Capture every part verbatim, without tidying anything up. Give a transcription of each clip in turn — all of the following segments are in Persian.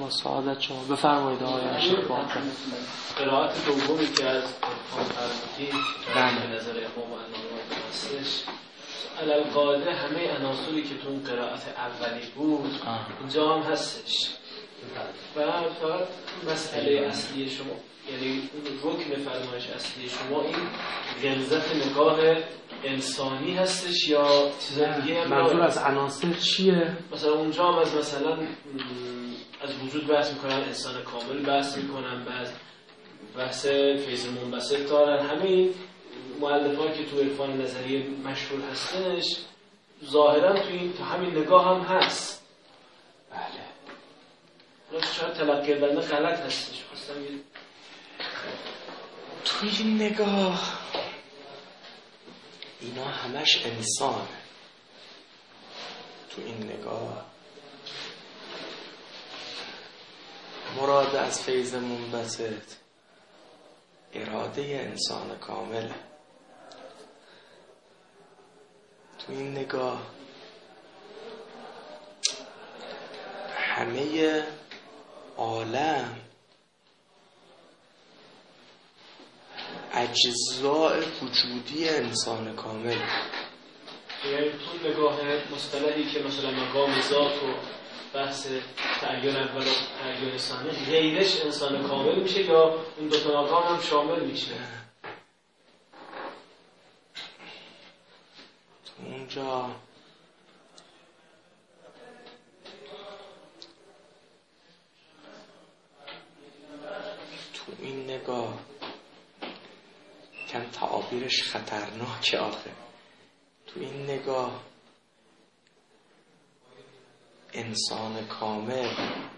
با سعادت شما. بفرمایید آقای شیخ باقر. قرائت دومی که از امام فرمودی به نظر امام و علامه هستش، علالقاعده همه عناصری که تو اون قرائت اولی بود اینجا هم هستش و فقط مسئله اصلی شما، یعنی رکن فرمایش اصلی شما این غلظت نگاه انسانی هستش یا چیز دیگه هم؟ منظور از عناصر چیه؟ مثلا اونجا هم از مثلا از وجود بحث میکنن، انسان کامل بحث میکنن، بعد بحث فیض منبسط دارن. همه این مؤلفه‌ها که تو عرفان نظری مشهور هستش ظاهرا تو این تو همین نگاه هم هست. بله. شاید تلقی بنده غلط هستش. خواستم تو این نگاه اینا همش انسان. تو این نگاه مراد از فیض منبسط اراده انسان کامل. تو این نگاه همه عالم اجزاء وجودی انسان کامل. یعنی تو نگاه مصطلحی که مثلا مقام ذات و بحث تعین اول و تعین ثانی غیرش انسان کامل میشه یا اون دو تا مقام هم شامل میشه؟ تو اونجا تو این نگاه کم تعابیرش خطرناکه آخه. تو این نگاه انسان کامل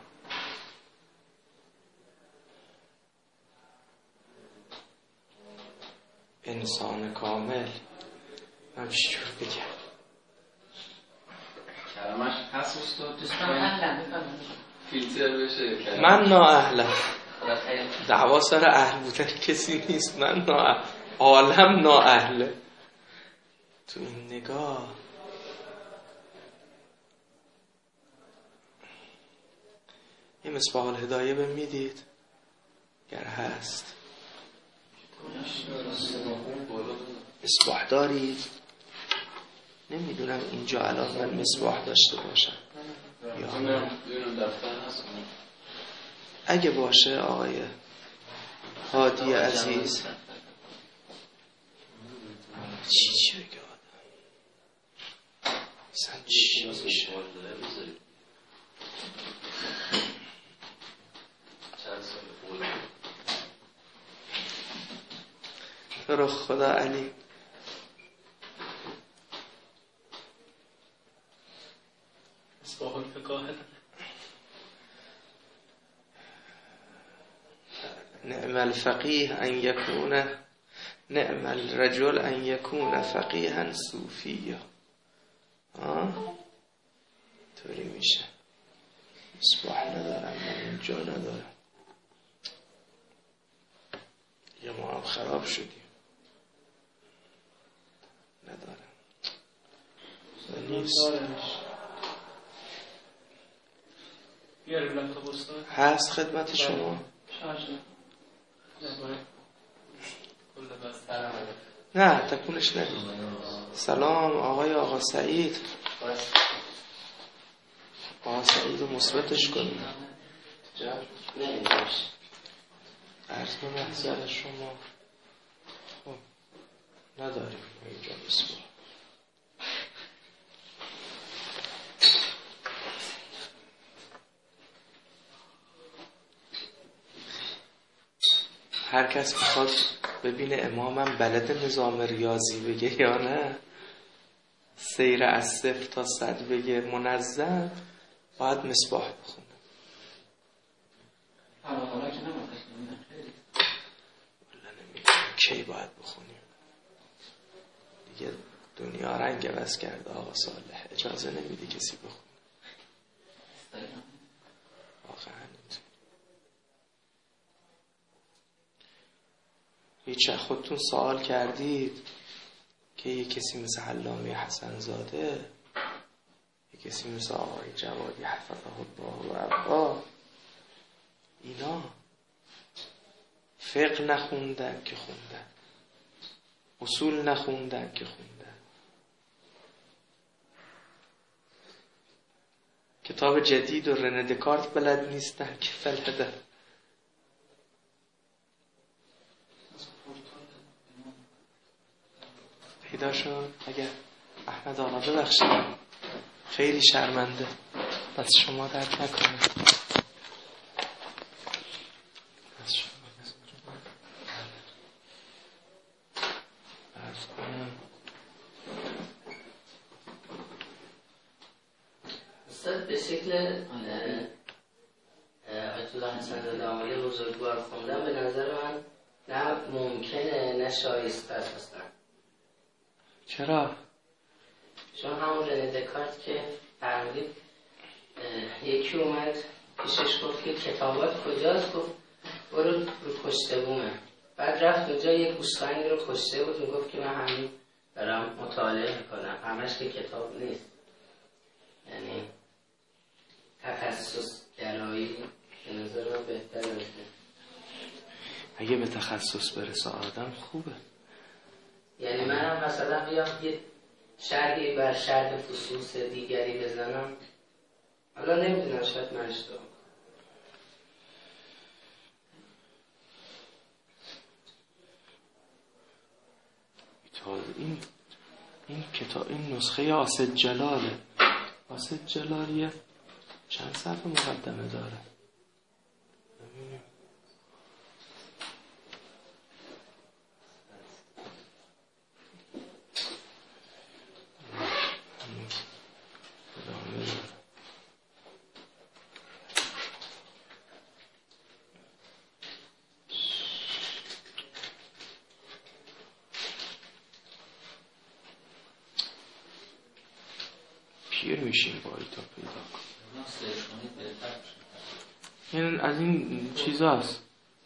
انسان کامل من چجور بگم کلمش هست استاد فیلتر بشه. من نااهلم، دعوا سر اهل بودن کسی نیست. من نااهل، عالم نااهله. تو این نگاه یه مصباح الهدایه به میدید گر هست؟ مصباح دارید؟ نمیدونم اینجا الان من مصباح داشته باشم یا نه. اگه باشه آقای هادی عزیز چی چی بگه آدم مثلا چی میشه؟ تو رو خدا علی مصباح الفقاه نعم الفقیه ان یکون نعم الرجل ان یکون فقیها صوفیا. آه طوری میشه. مصباح ندارم من اینجا ندارم. یه ما هم خراب شدیم ندارم نیست. هست خدمت شما؟ نه تکونش ندید. سلام آقای آقا سعید. آقا سعید رو مثبتش کنید. عرض به محضر شما خب نداریم اینجا بسم هر کس میخواد ببینه امامم بلد نظام ریاضی بگه یا نه، سیر از صفر تا صد بگه منظم، باید مصباح بخونه. حالا که نمید کی باید بخونیم دیگه؟ دنیا رنگ عوض کرده آقا صالح، اجازه نمیده کسی بخونه. واقعا هیچ خودتون سوال کردید که یه کسی مثل علامه حسن زاده، یه کسی مثل آقای جوادی حفظه الله و ابقا اینا فقه نخوندن که خوندن، اصول نخوندن که خوندن، کتاب جدید و رنه دکارت بلد نیستن که بلدن. پیدا شد. اگر احمد آقا ببخشید خیلی شرمنده، بس شما درک نکنه. بس شما بس کنم. استاد به شکل آیت الله حسن زاده آملی بزرگوار خوندن به نظر من نه ممکنه نه شایسته است. چرا؟ چون همون رنه دکارت که فرمودید یکی اومد پیشش گفت که کتابات کجاست؟ گفت برو رو پشت بومه. بعد رفت اونجا یک گوسفندی رو کشته بود، میگفت که من همین دارم مطالعه میکنم، همش که کتاب نیست. یعنی تخصص گرایی به نظر من بهتر است. اگه به تخصص برسه آدم خوبه. یعنی منم مثلا بیام یه شرحی بر شرح فصوص دیگری بزنم، حالا نمیدونم شاید من اشتباه کنم. این این کتاب این نسخه آسد جلاله. آسد جلالیه چند صفحه مقدمه داره. ببینیم. پیر میشیم با ایتا پیدا کن. این از این چیزاست.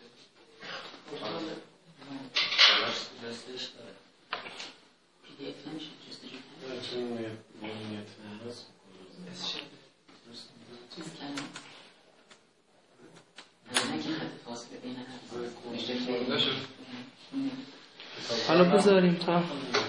حالا بذاریم تا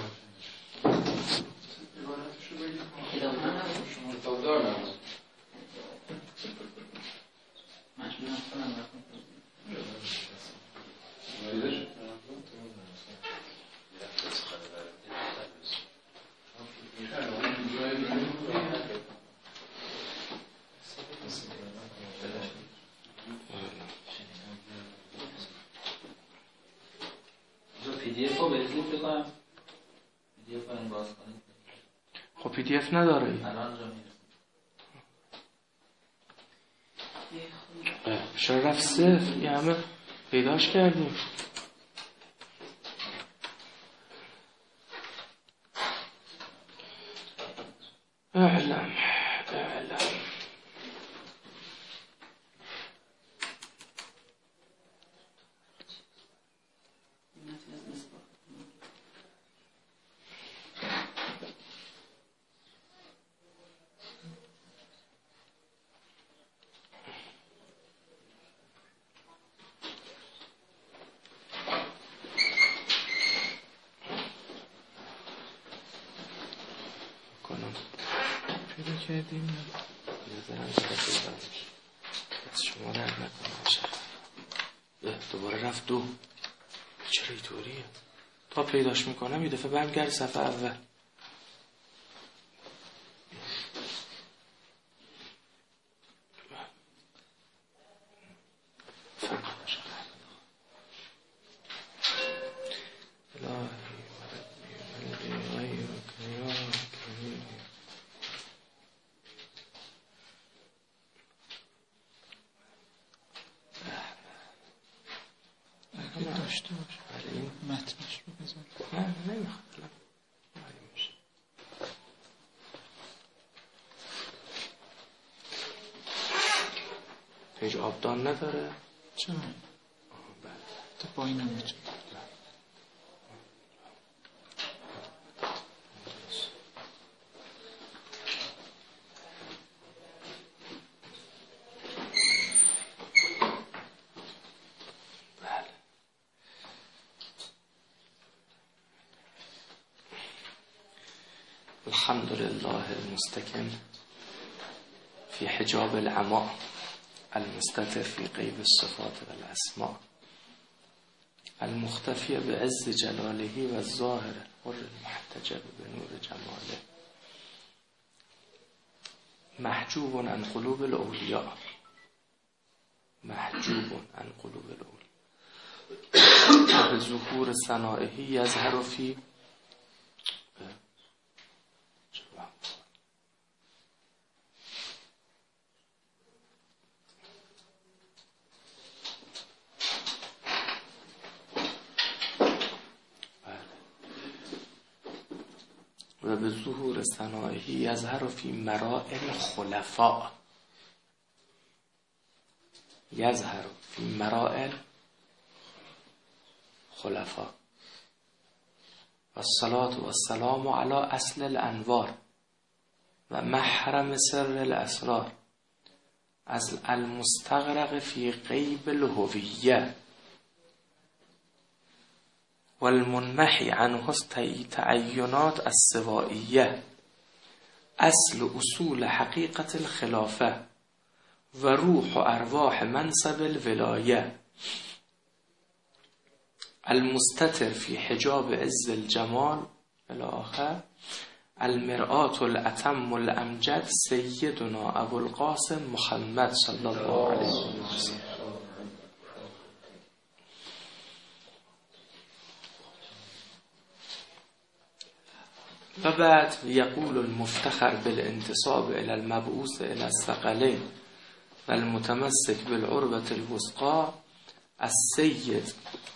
خب پی دی اف نداره این. چرا رفت صفر؟ یه همه پیداش کردیم. اعلم اعلم کردیم نظرم بکنم بس شما درد نکنم. دوباره رفت دو. چرا اینطوریه؟ تا پیداش میکنم یه دفعه برمیگرد صفحه اول. پیج آبدان نداره؟ چرا؟ تو با این هم میچه الحمد لله المستكن في حجاب العماء المستتر في غیب الصفات والاسماء المختفی بعز جلاله و الظاهر حر المحتجب بنور جماله محجوب عن قلوب الاولیاء محجوب عن قلوب الاولیاء به ظهور ثنائه یظهر فی و به ظهور ثنائه یظهر فی مرائل خلفاء یظهر فی مرائل خلفاء و الصلاة و السلام علی اصل الانوار و محرم سر الاسرار از المستغرق فی غیب الهویه والمنمحی عنه تعینات السوائیه اصل اصول حقیقت الخلافه و روح و ارواح منصب الولایه المستتر فی حجاب عز الجمال الاخر المرآة الاتم الامجد سیدنا ابو القاسم محمد صلی الله علیه وسلم. و بعد یقول المفتخر بالانتصاب الى المبعوث الى الثقلین و المتمسك بالعروة الوثقى السید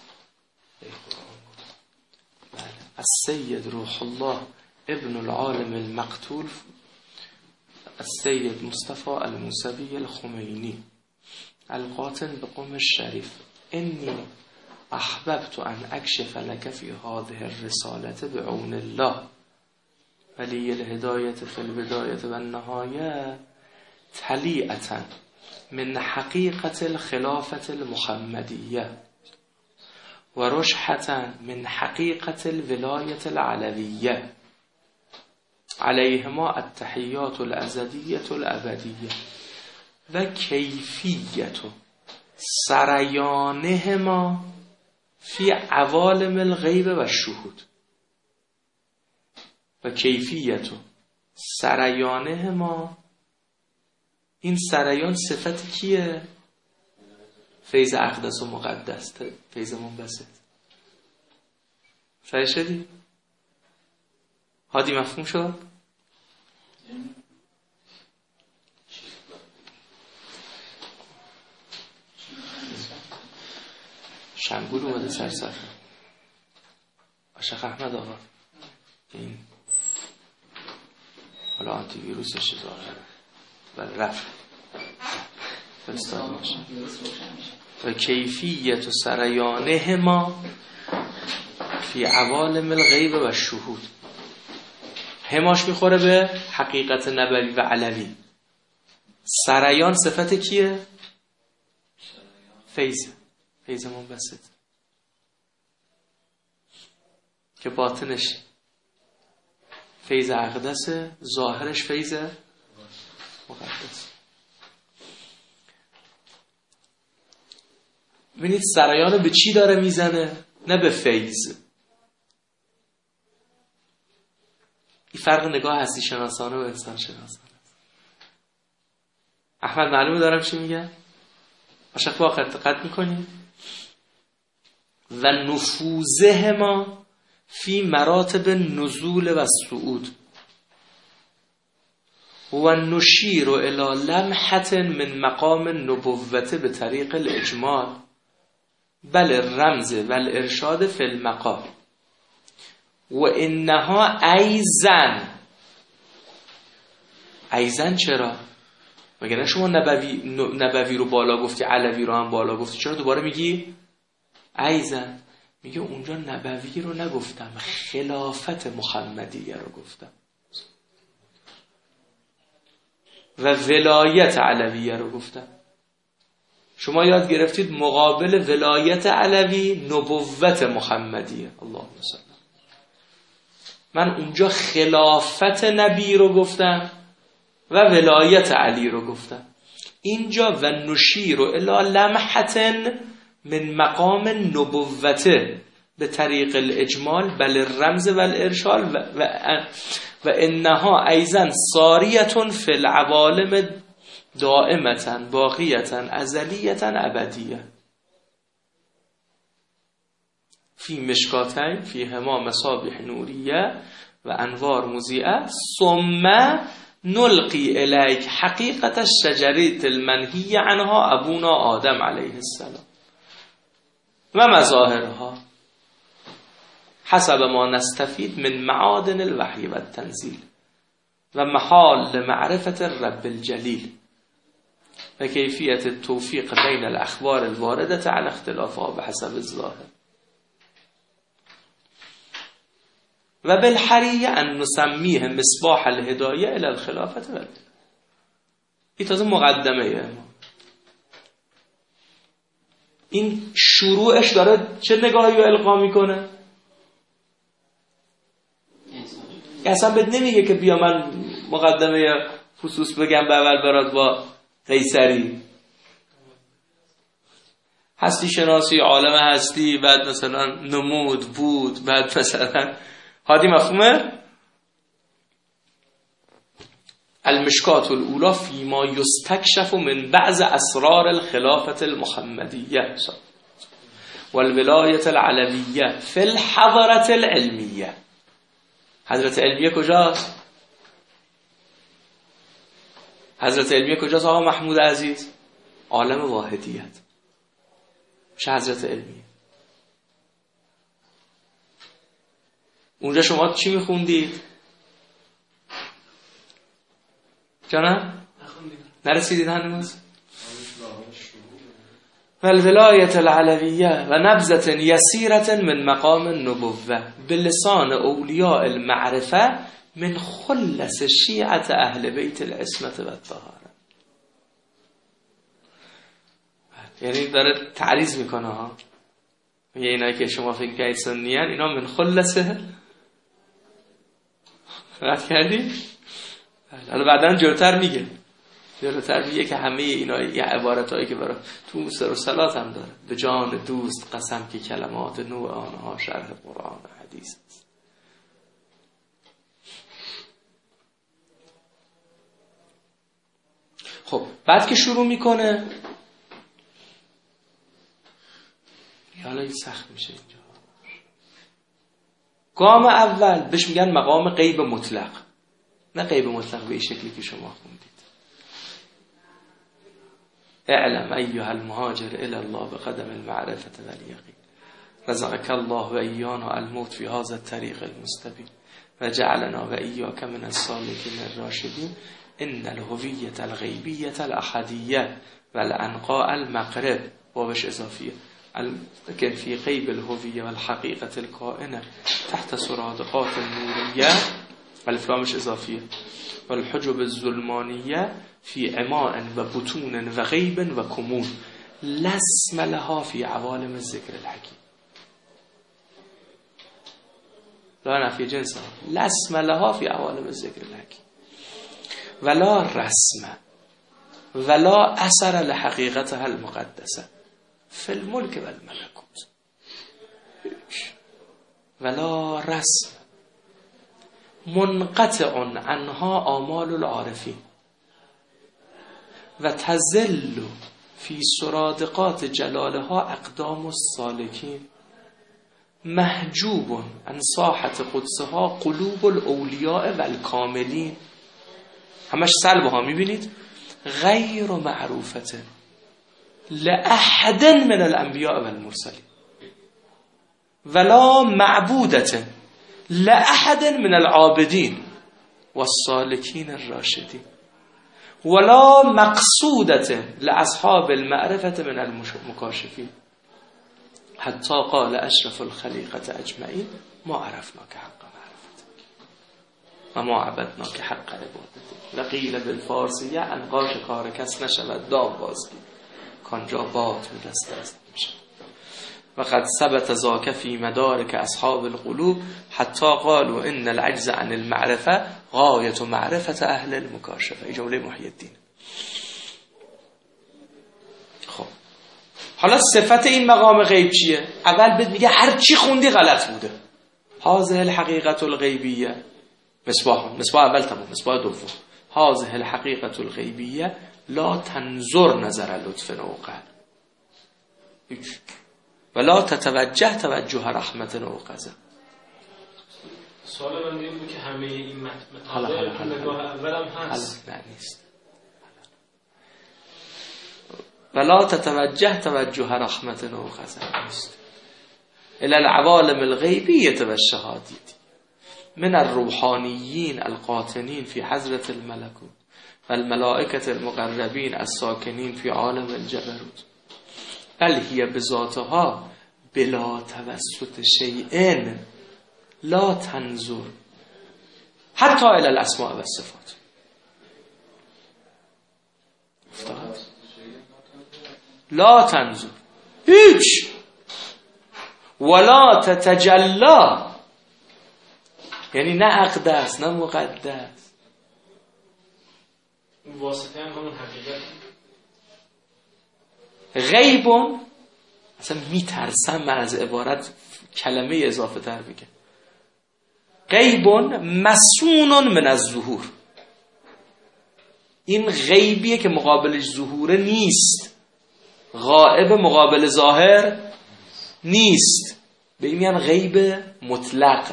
السید روح الله ابن العالم المقتول السید مصطفى الموسوی الخمینی القاطن بقم الشریف انی احببت ان اکشف لك فی هذه الرسالة بعون الله ولی الهدایت فی البدایت و النهایه تلیعة من حقیقت الخلافة المحمدیه و رشحة من حقیقت الولایت العلویه علیهما التحیات الازدیة الابدیه و کیفیت سریانهما فی عوالم الغیب و الشهود و کیفیت سریانهما. این سریان صفت کیه؟ فیض اقدس و مقدس، فیض منبسط. فهمی شدی؟ هادی مفهوم شد؟ شنگول اومده سر صفحه. آشق احمد آقا این حالا آنتی ویروسش ظاهره ولی رفت فرستاد میشه. و کیفیت و سریانه ما فی عوالم الغیب و شهود. هماش میخوره به حقیقت نبوی و علوی. سریان صفت کیه؟ فیض فیض منبسط که باطنش فیض اقدس، ظاهرش فیض مقدس. ببینید سریان به چی داره میزنه؟ نه به فیض. این فرق نگاه هستی شناسانه و انسان شناسانه. احمد معلومه دارم چی میگه؟ عاشق با دقت میکنی؟ و نفوذه ما فی مراتب نزول و صعود و نشیر الی لمحة من مقام النبوت به طریق الاجمال بل الرمز و الارشاد فی المقام و انها ایزن. ایزن چرا؟ مگه نه شما نبوی, نبوی رو بالا گفتی، علوی رو هم بالا گفتی، چرا دوباره میگی ایزن؟ میگه اونجا نبوی رو نگفتم، خلافت محمدیه رو گفتم و ولایت علویه رو گفتم. شما یاد گرفتید مقابل ولایت علوی نبوت محمدیه. اللهم صل. من اونجا خلافت نبی رو گفتم و ولایت علی رو گفتم. اینجا و نشیر الی لمحتن من مقام نبوته به طریق الاجمال بل الرمز و الارشال و, و, و انها ایضا ساریتون فی العوالم دائمتا باقیتا ازلیتا ابدیه فی مشکاتین فی هما مصابیح نوریه و انوار مضیئه ثم نلقی الیک حقیقت الشجرة المنهی عنها ابونا آدم علیه السلام و مظاهرها حسب ما نستفید من معادن الوحی و التنزیل و محال معرفت الرب الجلیل و کیفیت التوفیق بین الاخبار الواردة على اختلافها بحسب الظاهر و بالحریه ان نسمیه مصباح الهدایه الى الخلافت و این تازه مقدمه. این شروعش داره چه نگاهی رو القا میکنه؟ اصلا بهت نمیگه که بیا من مقدمه خصوص بگم به اول برات با قیصری هستی شناسی عالم هستی بعد مثلا نمود بود بعد مثلا هادی مفهومه؟ المشکات الاولا فیما یستکشف من بعض اسرار الخلافت المحمدیه والولایت العلویه فی الحضرة العلمیه. حضرت علمیه کجاست؟ حضرت علمیه کجاست آقا محمود عزیز؟ عالم واحدیت چه حضرت علمیه. اونجا شما چی میخوندید؟ جانم؟ نرسیدید هنوز؟ والولایت العلویه و نبذة یسیرة من مقام النبوه بلسان اولیاء المعرفه من خلص شیعة اهل بیت العصمت و الطهاره. یعنی داره تعریض میکنه ها، میگه اینایی که شما فکر کنید سنی ان اینا من خلصه رد کردی؟ حالا بعداً جلوتر میگه جلوتر میگه که همه اینا یه عبارتایی که برای تو سر و صلات هم داره به جان دوست قسم که کلمات نوع آنها شرح قرآن و حدیث است. خب بعد که شروع میکنه حالا این سخت میشه اینجا. گام اول بهش میگن مقام غیب مطلق، نه غیب مطلق به این شکلی که شما خوندید. اعلم ایها المهاجر الى الله بقدم المعرفة والیقین رزقك الله و ایانا الموت في هذا الطریق المستبین و جعلنا و ایاک من السالکین الراشدین ان الهویة الغیبیة الاحدیه و الانقاء المقرب بابش اضافیه لكن في غيب الهوية والحقيقة الكائنة تحت سرادقات النورية والفلامش إضافية والحجب الظلمانية في عماء وبطون وغيب وكمون لا اسم لها في عوالم الذكر الحكيم. لا نفي جنسها لا اسم لها في عوالم الذكر الحكيم ولا رسم ولا أثر لحقيقتها المقدسة فی الملک و الملکوت ولا رسم منقطع عنها آمال العارفین و تزل فی سرادقات جلالها اقدام السالکین محجوب عن ساحت قدسها قلوب الاولیاء و الکاملین. همش سلب ها میبینید غیر معروفته لأحد من الانبیاء و المرسلین ولا معبودة لأحد من العابدین و السالکین الراشدین ولا مقصودة لأصحاب المعرفة من المكاشفین حتی قال اشرف الخلیقة اجمعین ما عرفناک حق معرفتک و ما عبدناک حق عبادتک و قیل بالفارسیه انقاش کار کس نشود دام بازگیر کانجا باد میدسته است میشه. و قد ثبت ذاک فی مدارک اصحاب القلوب حتی قالوا ان العجز عن المعرفه غایت معرفت اهل المکاشفه. این جمله محی الدین. خب حالا صفت این مقام غیب چیه؟ اول بهت میگه هر چی خوندی غلط بوده. هذه الحقیقت الغیبیه، مصباح مصباح اول تمام، مصباح دوم هذه الحقیقت الغیبیه لا تنظر نظر لطف نوقل ولا تتوجه توجه رحمت نوقزه. سوال من این بود که همه این مطالب حالا حالا حالا نگاه اولم هست. نه نیست. ولا تتوجه توجه رحمت نوقزه نیست. الى العوالم الغیبیه و الشهادیه من الروحانیین القاطنین فی حضرة الملکوت و الملائکة المقربین الساکنین فی عالم الجبروت بل هی بذاتها بلا توسط شیء لا تنظر حتی الی الاسماء و الصفات. لا تنظر هیچ ولا تتجلا، یعنی نه اقدس نه مقدس. واسطه هم همون حقیقت. غیبون اصلا میترسم من از عبارت کلمه اضافه تر بگم. غیبون مسونون من از ظهور. این غیبیه که مقابلش ظهور نیست، غائب مقابل ظاهر نیست. به این میگن غیب مطلق.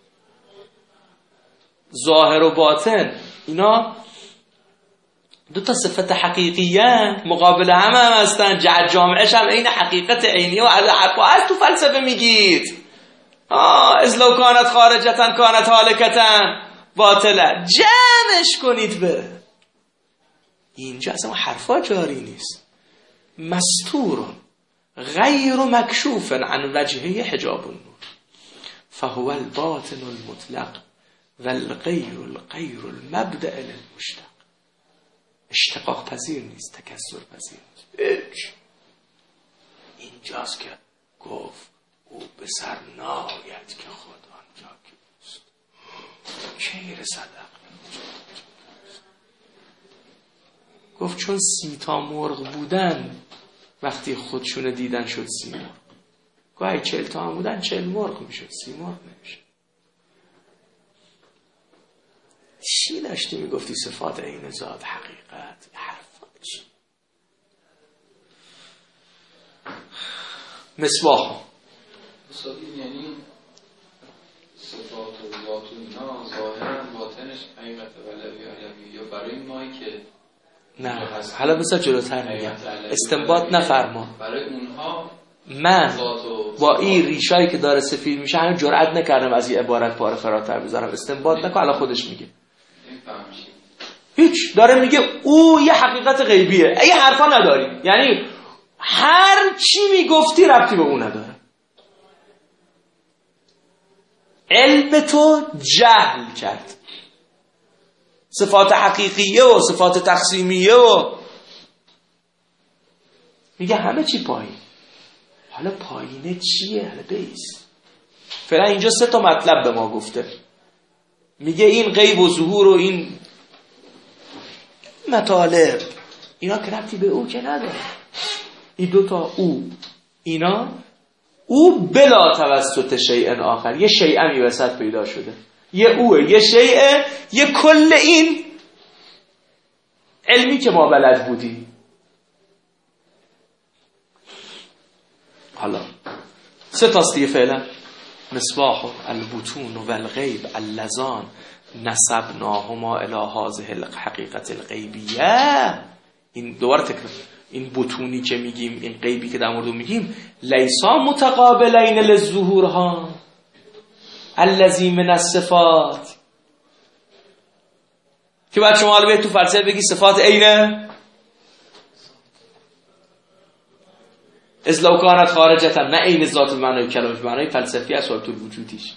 ظاهر و باطن اینا دو تا صفت حقیقیه، مقابل هم هم هستن. جهت جامعش هم این حقیقت عینی و از تو فلسفه میگید آه از لو کانت خارجتن کانت حالکتن باطله، جمعش کنید بره. اینجا اصلا حرفا جاری نیست. مستورون غیر مکشوف عن وجهه حجاب النور فهو الباطن المطلق والغیر الغیر المبدأ للمشتق. اشتقاق پذیر نیست، تکثر پذیر نیست. اینجاست که گفت او به سر ناید که خود آنجا که اوست کی رسد. گفت چون سی تا مرغ بودن وقتی خودشونه دیدن شد سی مرغ. گاهی چل تا هم بودن چل مرغ میشد، سی مرغ نمیشد. چی داشتی میگفتی صفات عین ذات حقیقت حرفات چی؟ مصباح مصابین یعنی صفات و ذات و اینا ظاهرا باطنش حقیقت ولوی علوی یا برای مایی که نه حالا بسا جلوتر میگم استنباط نفرما. برای اونها من با این ریشایی که داره سفید میشه همین جرئت نکردم از این عبارت پاره فراتر بذارم. استنباط نکن، الان خودش میگه هیچ. داره میگه او یه حقیقت غیبیه. ای حرفا نداری، یعنی هر چی میگفتی ربطی به اون نداره. علم تو جهل کرد. صفات حقیقیه و صفات تقسیمیه و میگه همه چی پایین. حالا پایینه چیه؟ حالا بیس. فعلا اینجا سه تا مطلب به ما گفته. میگه این غیب و ظهور و این مطالب اینا که ربطی به او که نداره. این دوتا او اینا او بلا توسط شیء آخر، یه شیء می وسط پیدا شده، یه اوه یه شیء یه کل این علمی که ما بلد بودیم. حالا سه تاست دیگه فعلا. مصباح البطون و الغیب اللذان نسبناهما الی هذه الحقیقت الغیبیه. این دوباره تکرار. این بطونی که میگیم، این غیبی که در مورد میگیم، لیسا متقابلین للظهورها الذی من الصفات. که بعد شما حالا تو فلسفه بگی صفات عینه از لو کانت خارجتن، نه عین ذات به معنای کلمه، به معنای فلسفی اصالت الوجودیش.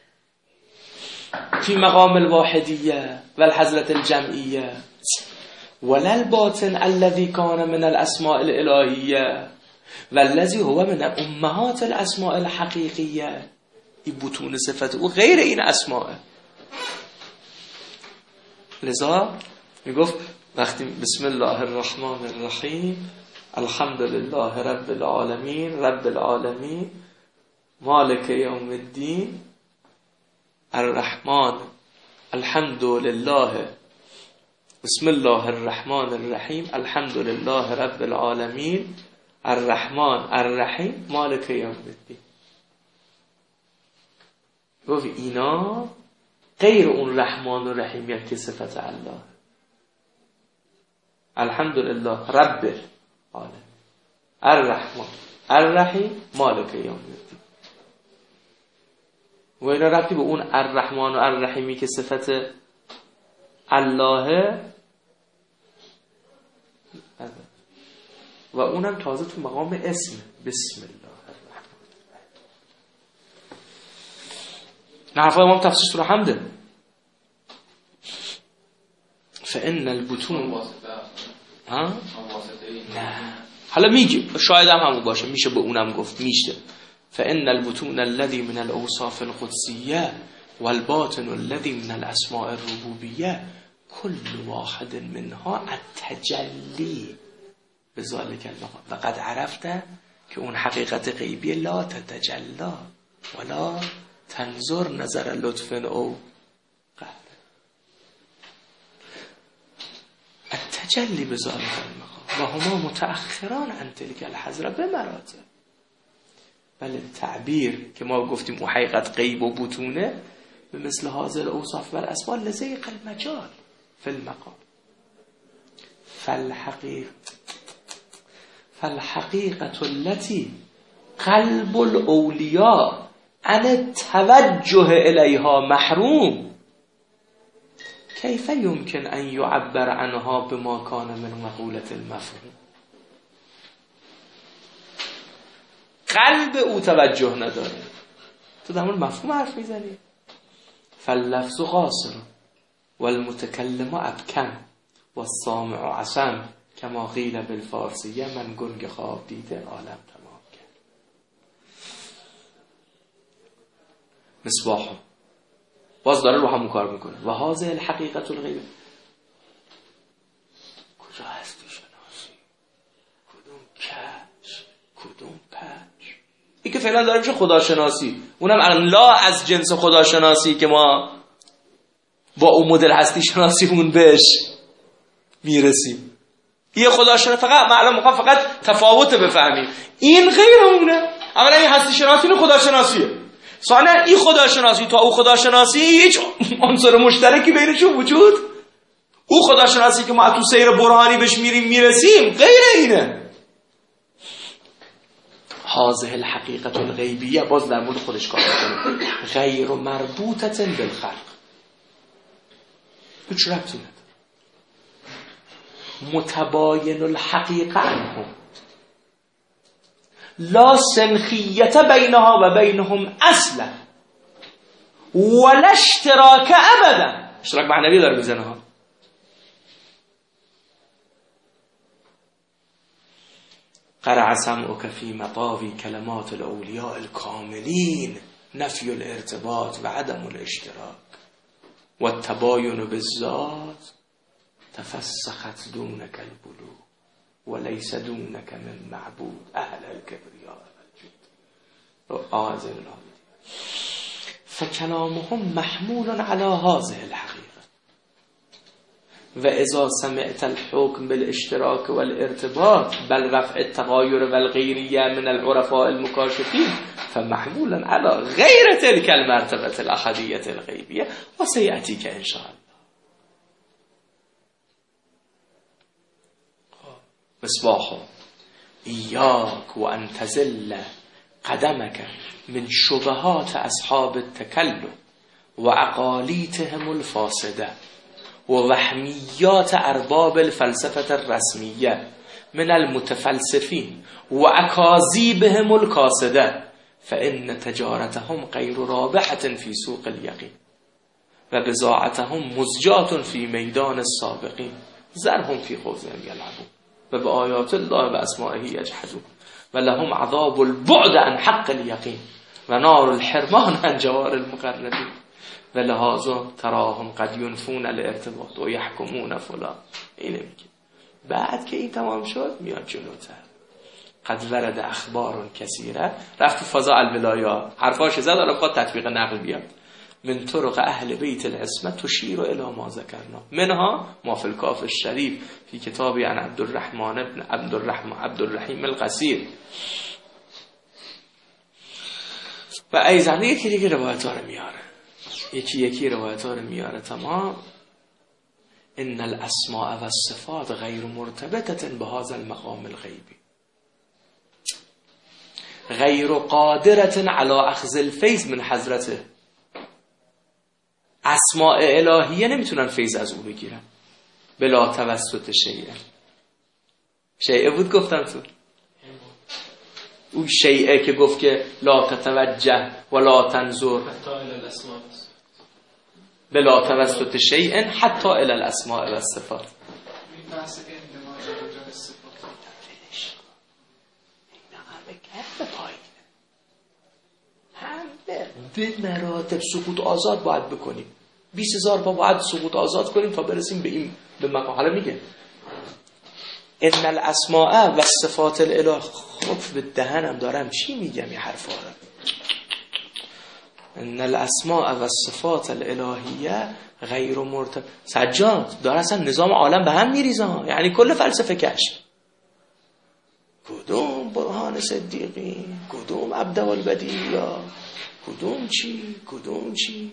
فی مقام الواحدیه و الحضرت الجمعیه ولا الباطن الذي كان من الاسماء الالهیه والذی هو من امهات الاسماء الحقیقیه، این بطون صفت او غیر این اسماء. لذا میگفت وقتی بسم الله الرحمن الرحیم الحمد لله رب العالمین رب العالمین مالک یوم الدین الرحمن الحمد لله بسم الله الرحمن الرحیم الحمد لله رب العالمین الرحمن الرحیم مالک یوم الدین. گفت اینا غیر اون رحمان و رحیمیت که صفت الله. الحمد لله رب العالمین الرحمن الرحیم مالک یوم الدین. و اینا ربطی به اون الرحمن و الرحیمی که صفت الله و اونم تازه تو مقام اسم بسم الله الرحمن الرحیم. نه حرفای امام تفسیر سوره حمده. فإن البطون ها؟ نه حالا میگه شاید هم همون باشه، میشه به اونم گفت میشه. فإن البطون الذي من الأوصاف القدسية والباطن الذي من الأسماء الربوبية كل واحد منها التجلی بذلك المقام. وقد عرفت که اون حقیقت غیبی لا تتجلا ولا تنظر نظر لطف او قهر. التجلی بذلك المقام و هما متأخران عن تلك الحضره بمراتب. بله تعبیر که ما گفتیم اون حقیقت غیب و بطونه به مثل حاضر اوصاف و الاسماء لزیق المجال فی المقام. فالحقیق فالحقیقة التي قلب الاولیاء عن التوجه الیها محروم کیف یمکن ان یعبر عنها بما کان من مقولة المفهوم. قلب او توجه نداره، تو در مورد مفهوم حرف میزنی. فاللفظ قاصر والمتکلم ابکم والسامع عصم کما قیل بالفارسیه من گنگ خواب دیده عالم تمام کرد. مصباح باز داره رو همون کار میکنه. و هذه الحقیقت الغیب کجا هستی شناسی، کدوم کش کدوم پنج. این که فعلا داره میشه خداشناسی، اونم لا از جنس خداشناسی که ما با اون مدل هستی شناسیمون بهش میرسیم. یه خداشناسی فقط معلوم میخوام فقط تفاوت بفهمیم. این غیر اونه. اولا این هستی شناسی نه خداشناسیه. ثانیا این خداشناسی تا او خداشناسی هیچ عنصر مشترکی بینشون وجود. او خداشناسی که ما تو سیر برهانی بهش میریم میرسیم غیر اینه. هذه الحقیقت الغیبیه باز در مورد خودش کار میکنه. غیر مربوطه بالخلق. هیچ ربطی نداره. متباین الحقیقه عنهم لا سنخیت بینها و بینهم اصلا ولا اشتراک ابدا. اشتراک معنوی داره میزنه ها. قرع سمعك في مطاوی کلمات الاولیاء الکاملین نفی الارتباط و عدم الاشتراک و التباین بالذات تفسخت دونك البلوغ وليس دونك من معبود اهل الكبرياء والجود. آذن الله فكلامهم محمول على هذه الحقيقة. وإذا سمعت الحكم بالاشتراك والارتباط بل رفع التغاير والغيرية من العرفاء المكاشفين فمحمول على غير تلك المرتبة الأحدية الغيبية وسيأتيك إن شاء الله. مصباح إياك وأن تزل قدمك من شبهات أصحاب التكلم وعقاليتهم الفاسدة ووهميات أرباب الفلسفة الرسمية من المتفلسفين وأكاذيبهم الكاسدة فإن تجارتهم غير رابحة في سوق اليقين وبضاعتهم مزجاة في ميدان السابقين ذرهم في خوضهم يلعبون و به آیات الله و اسمائه یجحدون و لهم عذاب البعد عن حق الیقین و نار الحرمان عن جوار المقربین و لهذا تراهم قد ینفون الارتباط و یحکمون فلان. اینه میگه. بعد که این تمام شد میاد جلوتر. قد ورد اخبار کثیره، رفت فضا الولایا، حرفاش زد، الان خواهد تطبیق نقل بیاد. من طرق اهل بیت العصمت تشیر الی ما ذکرنا منها ما فی الکاف الشریف فی کتابی عن عبدالرحمن ابن عبدالرحمن عبدالرحیم القصیر. و ایضا یکی دیگه روایت ها رو میاره، یکی یکی روایت ها رو میاره. تمام. ان الاسماء و الصفات غیر مرتبطه بهذا المقام الغیبی غیر قادرة على اخذ الفیض من حضرته. اسماء الهیه نمیتونن فیض از او بگیرن بلا توسط شیعه. شیعه بود گفتم تو اون شیعه که گفت که لا تتوجه و لا تنظر بلا توسط شیء حتی الی الاسماء و الصفات. به مراتب سقوط آزاد باید بکنیم. بیست هزار با باید سقوط آزاد کنیم تا برسیم به این به مقام. حالا میگه ان الاسماء و صفات الاله. خب به دهنم دارم چی میگم این حرفا رو. ان الاسماء و صفات الالهیه غیر مرتبط. سجاد داره اصلا نظام عالم به هم میریزه، یعنی کل فلسفه کشف. کدوم برهان صدیقی، کدوم عبدالبدیع، کدوم چی کدوم چی.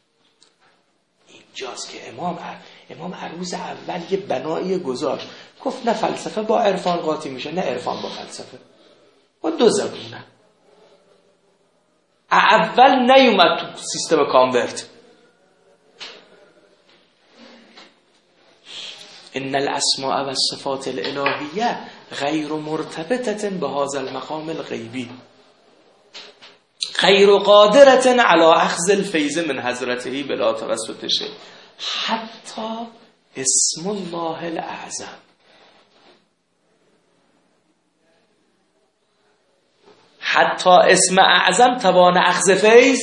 اینجاست که امام امام عروض اول یه بنایی گذاشت، گفت نه فلسفه با عرفان قاطی میشه، نه عرفان با فلسفه، با دو زبونه. اول نیومد تو سیستم کانورت. ان الاسماء و الصفات الالهیه غیر مرتبطه بهذا المقام الغیبی غیر قادرة على اخذ الفیض من حضرته بلا توسط شیء حتی اسم الله الاعظم. حتی اسم اعظم توان اخذ فیض.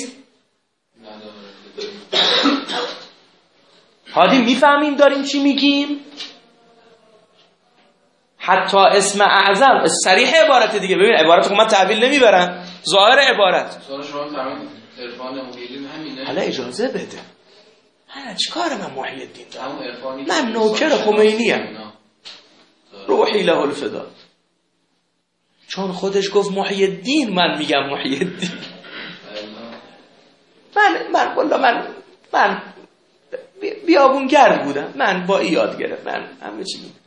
هادی میفهمیم داریم چی میگیم؟ حتی اسم اعظم صریح عبارت دیگه. ببین عبارت رو من تعبیل نمیبرم، ظاهر عبارت. حالا اجازه بده، من چیکار من محی الدین دارم؟ من نوکر خمینی ام، روحی له الفدا. چون خودش گفت محی الدین من میگم محی الدین. من من والله من من بیابونگرد بودم، من با یاد گرفت، من همه چی میگم.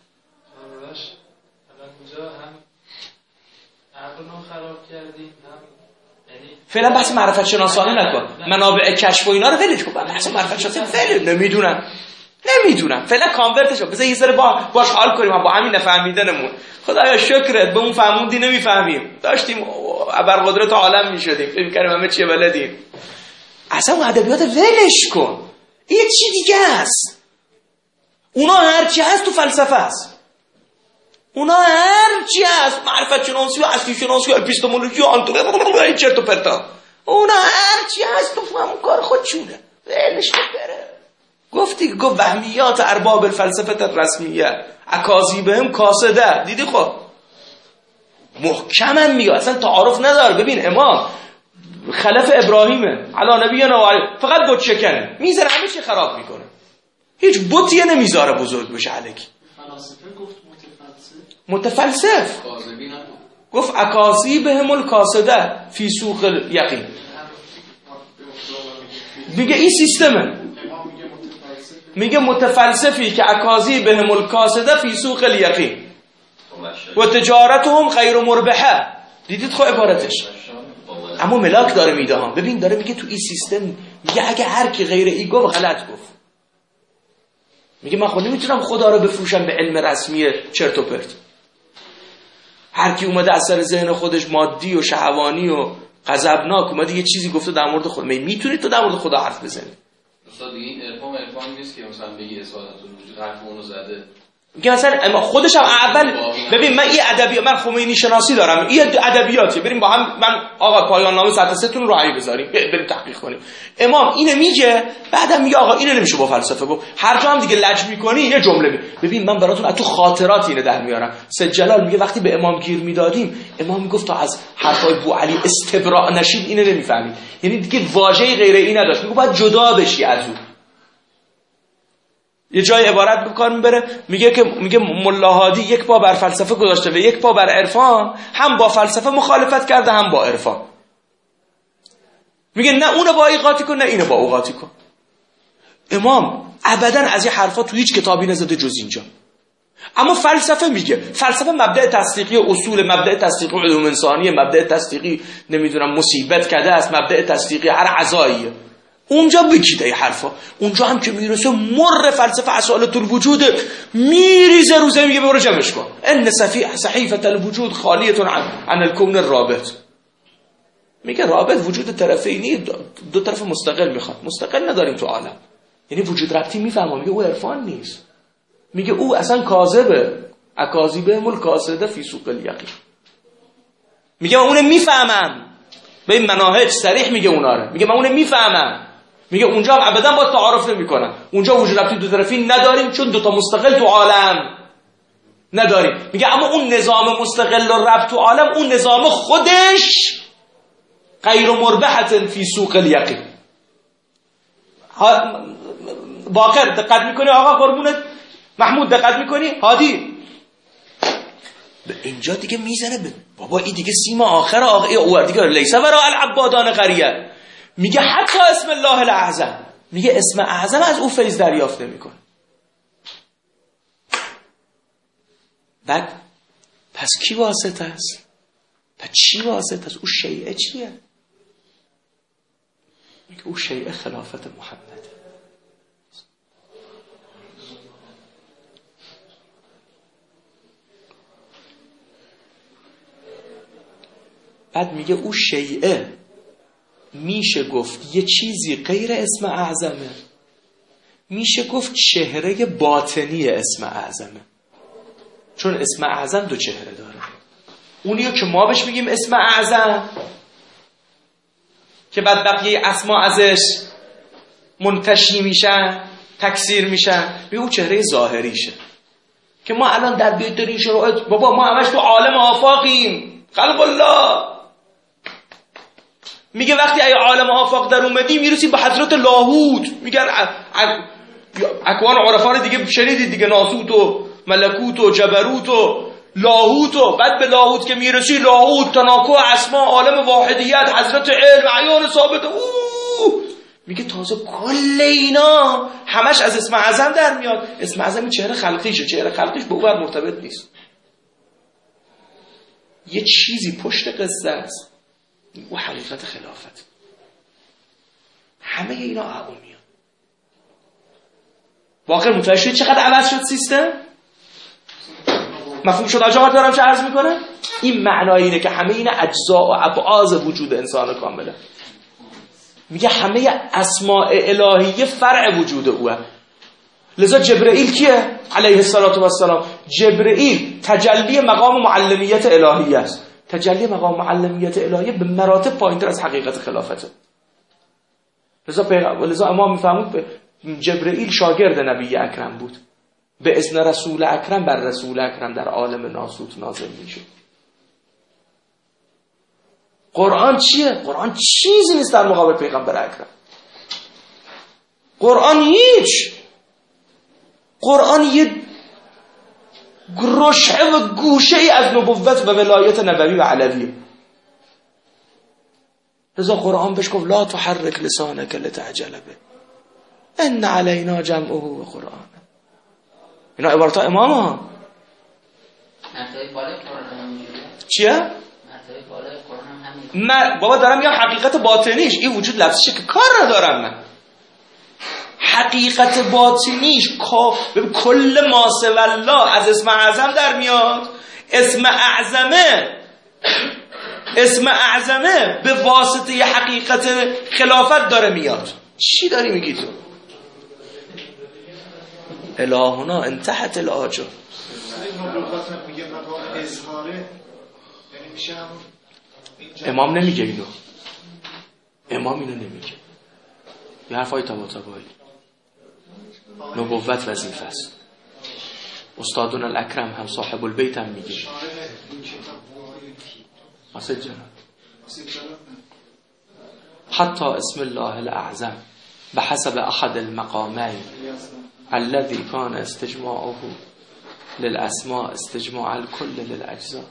هم عقلو خراب کردیم، فعلا بحث معرفت شناسانه نکن، منابع کشف و اینا رو ولش کن. بحث معرفت شناسانه فعلا نمیدونم نمیدونم فعلا کانورتش کن، بذار یه ذره با باش حال کنیم، با همین نفهمیدنمون خدایا شکرت به اون فهموندی نمیفهمیم، داشتیم ابرقدرت عالم میشدیم، فکر می‌کردیم همه چی بلدیم. اصلا اون ادبیات ولش کن، این چی دیگه است. اونا هر چی هست تو فلسفه است، اونا هر چی هست، معرفت شناسی و اصلی شناسی و اپیستمولوژی و آنتروپولوژی این چرت و پرتا، اونا هر چی هست تو همون کار خودشونه، ولش بره. گفتی گفت وهمیات ارباب الفلسفه الرسمیه اکاذیبهم کاسده. دیدی خب محکمم میگه، اصلا تعارف نداره. ببین امام خلف ابراهیمه علی نبینا و علی، فقط بت شکنه، میذاره همه چی خراب میکنه، هیچ بتیه نمیذاره بزرگ بشه. الکی فلاسفه گفت متفلسف گفت اکاذیبهم الکاسده فی سوق الیقین. میگه این سیستمه، میگه متفلسفی که اکاذیبهم الکاسده فی سوق الیقین و تجارتهم غیر مربحه. دیدید خب عبارتش، اما ملاک داره میده ها. ببین داره میگه تو این سیستم، میگه اگه هر کی غیر ای گفت غلط گفت. میگه من خود نمیتونم خدا رو بفروشم به علم رسمی چرت و پرت. هر کی اومده از سر ذهن خودش مادی و شهوانی و غضبناک اومده یه چیزی گفته در مورد خود، میتونی تو در مورد خدا حرف بزنی؟ استاد دیگه این عرفان عرفان نیست که مثلا بگی اثبات الوجود حرف اونو زده، میگه مثلا خودش هم اول ببین من این ادبیات من خمینی شناسی دارم این ادبیاتی بریم با هم من آقا پایان نامه سطح سه تون رو راهی بذاریم بریم تحقیق کنیم امام اینو میگه بعدم میگه آقا اینو نمیشه با فلسفه گفت هر جا هم دیگه لج میکنی یه جمله می ببین من براتون از تو خاطرات اینو در میارم سید جلال میگه وقتی به امام گیر میدادیم امام میگفت تا از حرفای بو علی استبراء نشید اینو نمیفهمید یعنی دیگه واژه غیر این نداشت میگه باید جدا بشی از اون یه جای عبارت بکار میبره میگه که میگه ملا هادی یک پا بر فلسفه گذاشته و یک پا بر عرفان هم با فلسفه مخالفت کرده هم با عرفان میگه نه اونو با این قاطی کن نه اینو با او قاطی کن امام ابدا از این حرفا تو هیچ کتابی نزده جز اینجا اما فلسفه میگه فلسفه مبدأ تصدیقی اصول مبدأ تصدیقی علوم انسانی مبدأ تصدیقی نمیدونم مصیبت کده است مبدأ تصدیقی هر عزاییه اونجا بگید این حرفا اونجا هم که میرسه مر فلسفه اصالت الوجود میریزه روزه میگه برو جمعش کن ان صحیفه الوجود خالیه عن عن الكون الرابط میگه رابط وجود طرفینی دو طرف مستقل میخواد مستقل نداریم تو عالم یعنی وجود ربطی میفهمه میگه او عرفان نیست میگه او اصلا کاذبه اکاذیبه مل کاسده فی سوق الیقین میگه من اون میفهمم به این مناهج صریح میگه اونا رو میگه من اون میفهمم میگه اونجا ابدا با تعارف نمیکنم اونجا وجود ربطی دو طرفی نداریم چون دو تا مستقل تو عالم نداریم میگه اما اون نظام مستقل و ربط تو عالم اون نظام خودش غیر مربحة فی سوق الیقین باقر دقت میکنی آقا قربونت محمود دقت میکنی هادی به اینجا دیگه میزنه به بابا این دیگه سیم آخر آقا او دیگه لیس ورا العبادان قریه میگه حتی اسم الله الاعظم میگه اسم اعظم از او فیض دریافت نمیکنه بعد پس کی واسطه است پس چی واسطه است او شیعه چیه میگه او شیعه خلافت محمد بعد میگه او شیعه میشه گفت یه چیزی غیر اسم اعظمه میشه گفت چهره باطنی اسم اعظمه چون اسم اعظم دو چهره داره اونیو که ما بهش میگیم اسم اعظم که بعد بقیه اسما ازش منتشی میشن تکثیر میشن میگه اون چهره ظاهریشه که ما الان در بیترین شرایط بابا ما همش تو عالم آفاقیم خلق الله میگه وقتی ای عالم آفاق در اومدی میرسیم به حضرت لاهوت میگن اکوان عرفان دیگه شنیدید دیگه ناسوت و ملکوت و جبروت و لاهوت و بعد به لاهوت که میرسی لاهوت تناکو اسما عالم واحدیت حضرت علم عیان ثابت اوه میگه تازه کل اینا همش از اسم اعظم در میاد اسم اعظم چهره خلقیشه چهره خلقیش به او بر مرتبط نیست یه چیزی پشت قصه است او حقیقت خلافت همه اینا اعامیان واقع متوجه شدید چقدر عوض شد سیستم مفهوم شد آجا دارم چه عرض میکنه این معنای اینه که همه این اجزاء و ابعاض وجود انسان کامله میگه همه اسماء الهیه فرع وجود اوه لذا جبرئیل کیه علیه السلام جبرئیل تجلی مقام معلمیت الهیه است تجلی مقام معلمیت الهیه به مراتب پایینتر از حقیقت خلافته لذا پیغمبر لذا امام میفهمود جبرئیل شاگرد نبی اکرم بود به اذن رسول اکرم بر رسول اکرم در عالم ناسوت نازل میشه قرآن چیه قرآن چیزی نیست در مقابل پیغمبر اکرم قرآن هیچ قرآن یه گروشه و گوشه ای از نبوت و ولایت نبوی و علویه لذا قرآن بهش گفت لا تحرک لسانک لتعجل به ان علینا جمعه و قرآن اینا عبارت ها امام ها چیه؟ من بابا دارم میگم حقیقت باطنیش این وجود لفظشه که کار ندارم من حقیقت باطنیش کل ما سوی الله از اسم اعظم در میاد اسم اعظمه اسم اعظمه به واسطه ی حقیقت خلافت داره میاد چی داری میگی تو الهنا انتهت الاجل. میگه مقام اظهاره، یعنی میشه هم امام نمیگه اینو، امام اینو نمیگه، یه حرفای تباتبایی. نبوت وظیفه است. استادون الاکرم هم صاحب البیت هم میگه واسه جناب حتی اسم الله الاعظم بحسب احد المقامين الذي كان استجماعه للاسماء استجماع الكل للاجزاء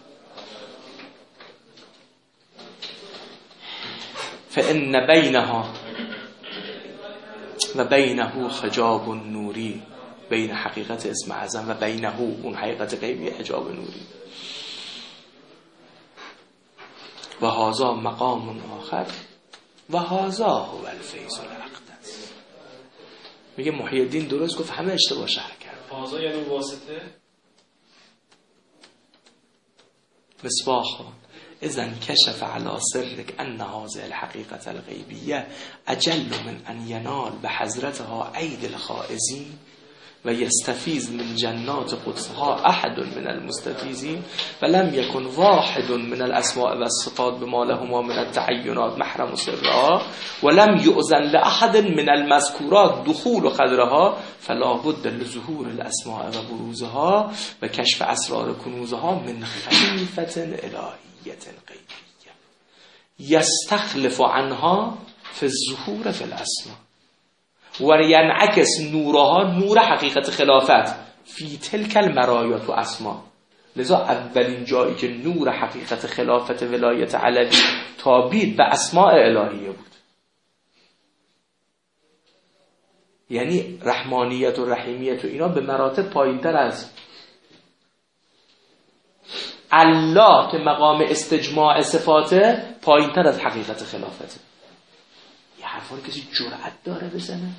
فإن بينها و بینه حجاب نوری، بین حقیقت اسم اعظم و بینه اون حقیقت غیبی حجاب نوری. و هذا مقام آخر و هذا هو الفیض الاقدس. میگه محی الدین درست گفت، همه اشتباه شرح کرد. هذا یعنی واسطه. مصباح اذن کشف علی سرک ان هذه الحقیقة الغیبیه اجل من ان ینال به حضرتها عید الخائزین و یستفیز من جنات قدسها احد من المستفیزین و لم یکن واحد من الاسماء و الصفات بما لهما من التعینات محرم سرها و لم یؤذن لاحد من المذکورات دخول خضرها فلا بد لظهور الاسماء و بروزها و کشف اسرار کنوزها من خلیفة الهی غیبیه یستخلف عنها فی الظهور فی الاسماء و ینعکس نورها، نور حقیقت خلافت فی تلک المرایات و اسما. لذا اولین جایی که نور حقیقت خلافت ولایت علوی تابید به اسماء الهیه بود. یعنی رحمانیت و رحیمیت و اینا به مراتب پایین‌تر از الله که مقام استجماع صفاته پایین‌تر از حقیقت خلافته. یه حرفا رو کسی جرأت داره بزنه؟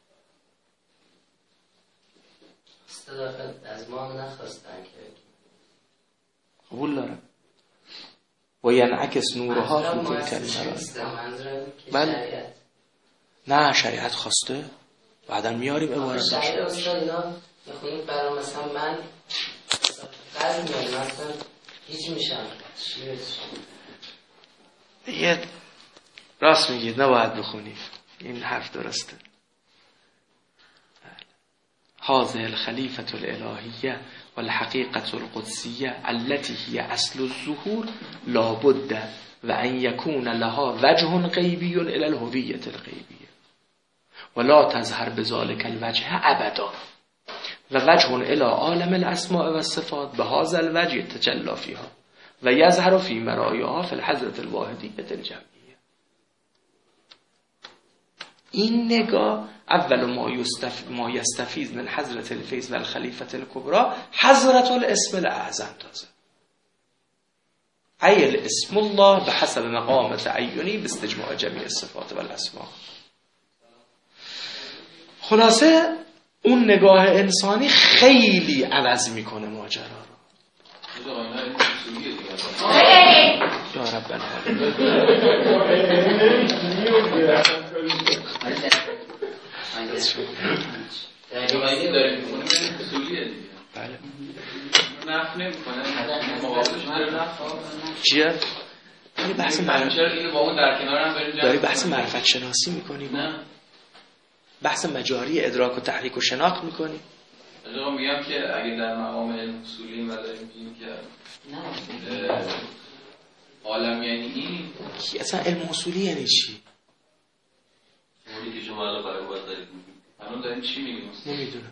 استدافت از ما نخواستن که قبول دارم. و ینعکس نورها فی تلک المرایات. بله نه شریعت خواسته بعدا میاریم عبارت شریعت اصلا اینا میخونیم برای مثلا من قلب میاریم مثلا هیچ میشم چی بسیم یه راست میگید نباید بخونی، این حرف درسته. هذه الخلیفة الالهیه والحقیقة القدسیه التي هي اصل الظهور لابد و ان یکون لها وجه غیبی الى الهویة الغیبیه ولا تظهر بذلك الوجه ابدا و وجه الى عالم الاسماء و الصفات بهذا الوجه يتجلى فيها و یظهر فی مرایاها فی الحضرة الواحدیة الجمعیه. این نگاه اول ما یستف... ما یستفیز من حضرت الفیض و الخلیفة الکبرى حضرت الاسم الاعظم تازه ای الاسم الله به حسب مقام تعینی به استجماع جمیع الصفات و الاسماء. خلاصه اون نگاه انسانی خیلی عوض میکنه ماجرا رو. یا رب العالمین داریم میکنه من اصولیه دیگه. بله نفت نمیکنه مقابلش نفت چیه؟ داری بحث معرفت چرا اینو با اون در کنار هم بریم داری بحث معرفت شناسی میکنی؟ نه بحث مجاری ادراک و تحریک و شناخت میکنی؟ اجازه میگم که اگه در مقام علم اصولی و داریم میگیم که نه عالم یعنی این اصلا علم اصولی یعنی چی؟ موردی که شما الان برای باید دارید میگیم الان داریم چی میگیم؟ نمیدونم.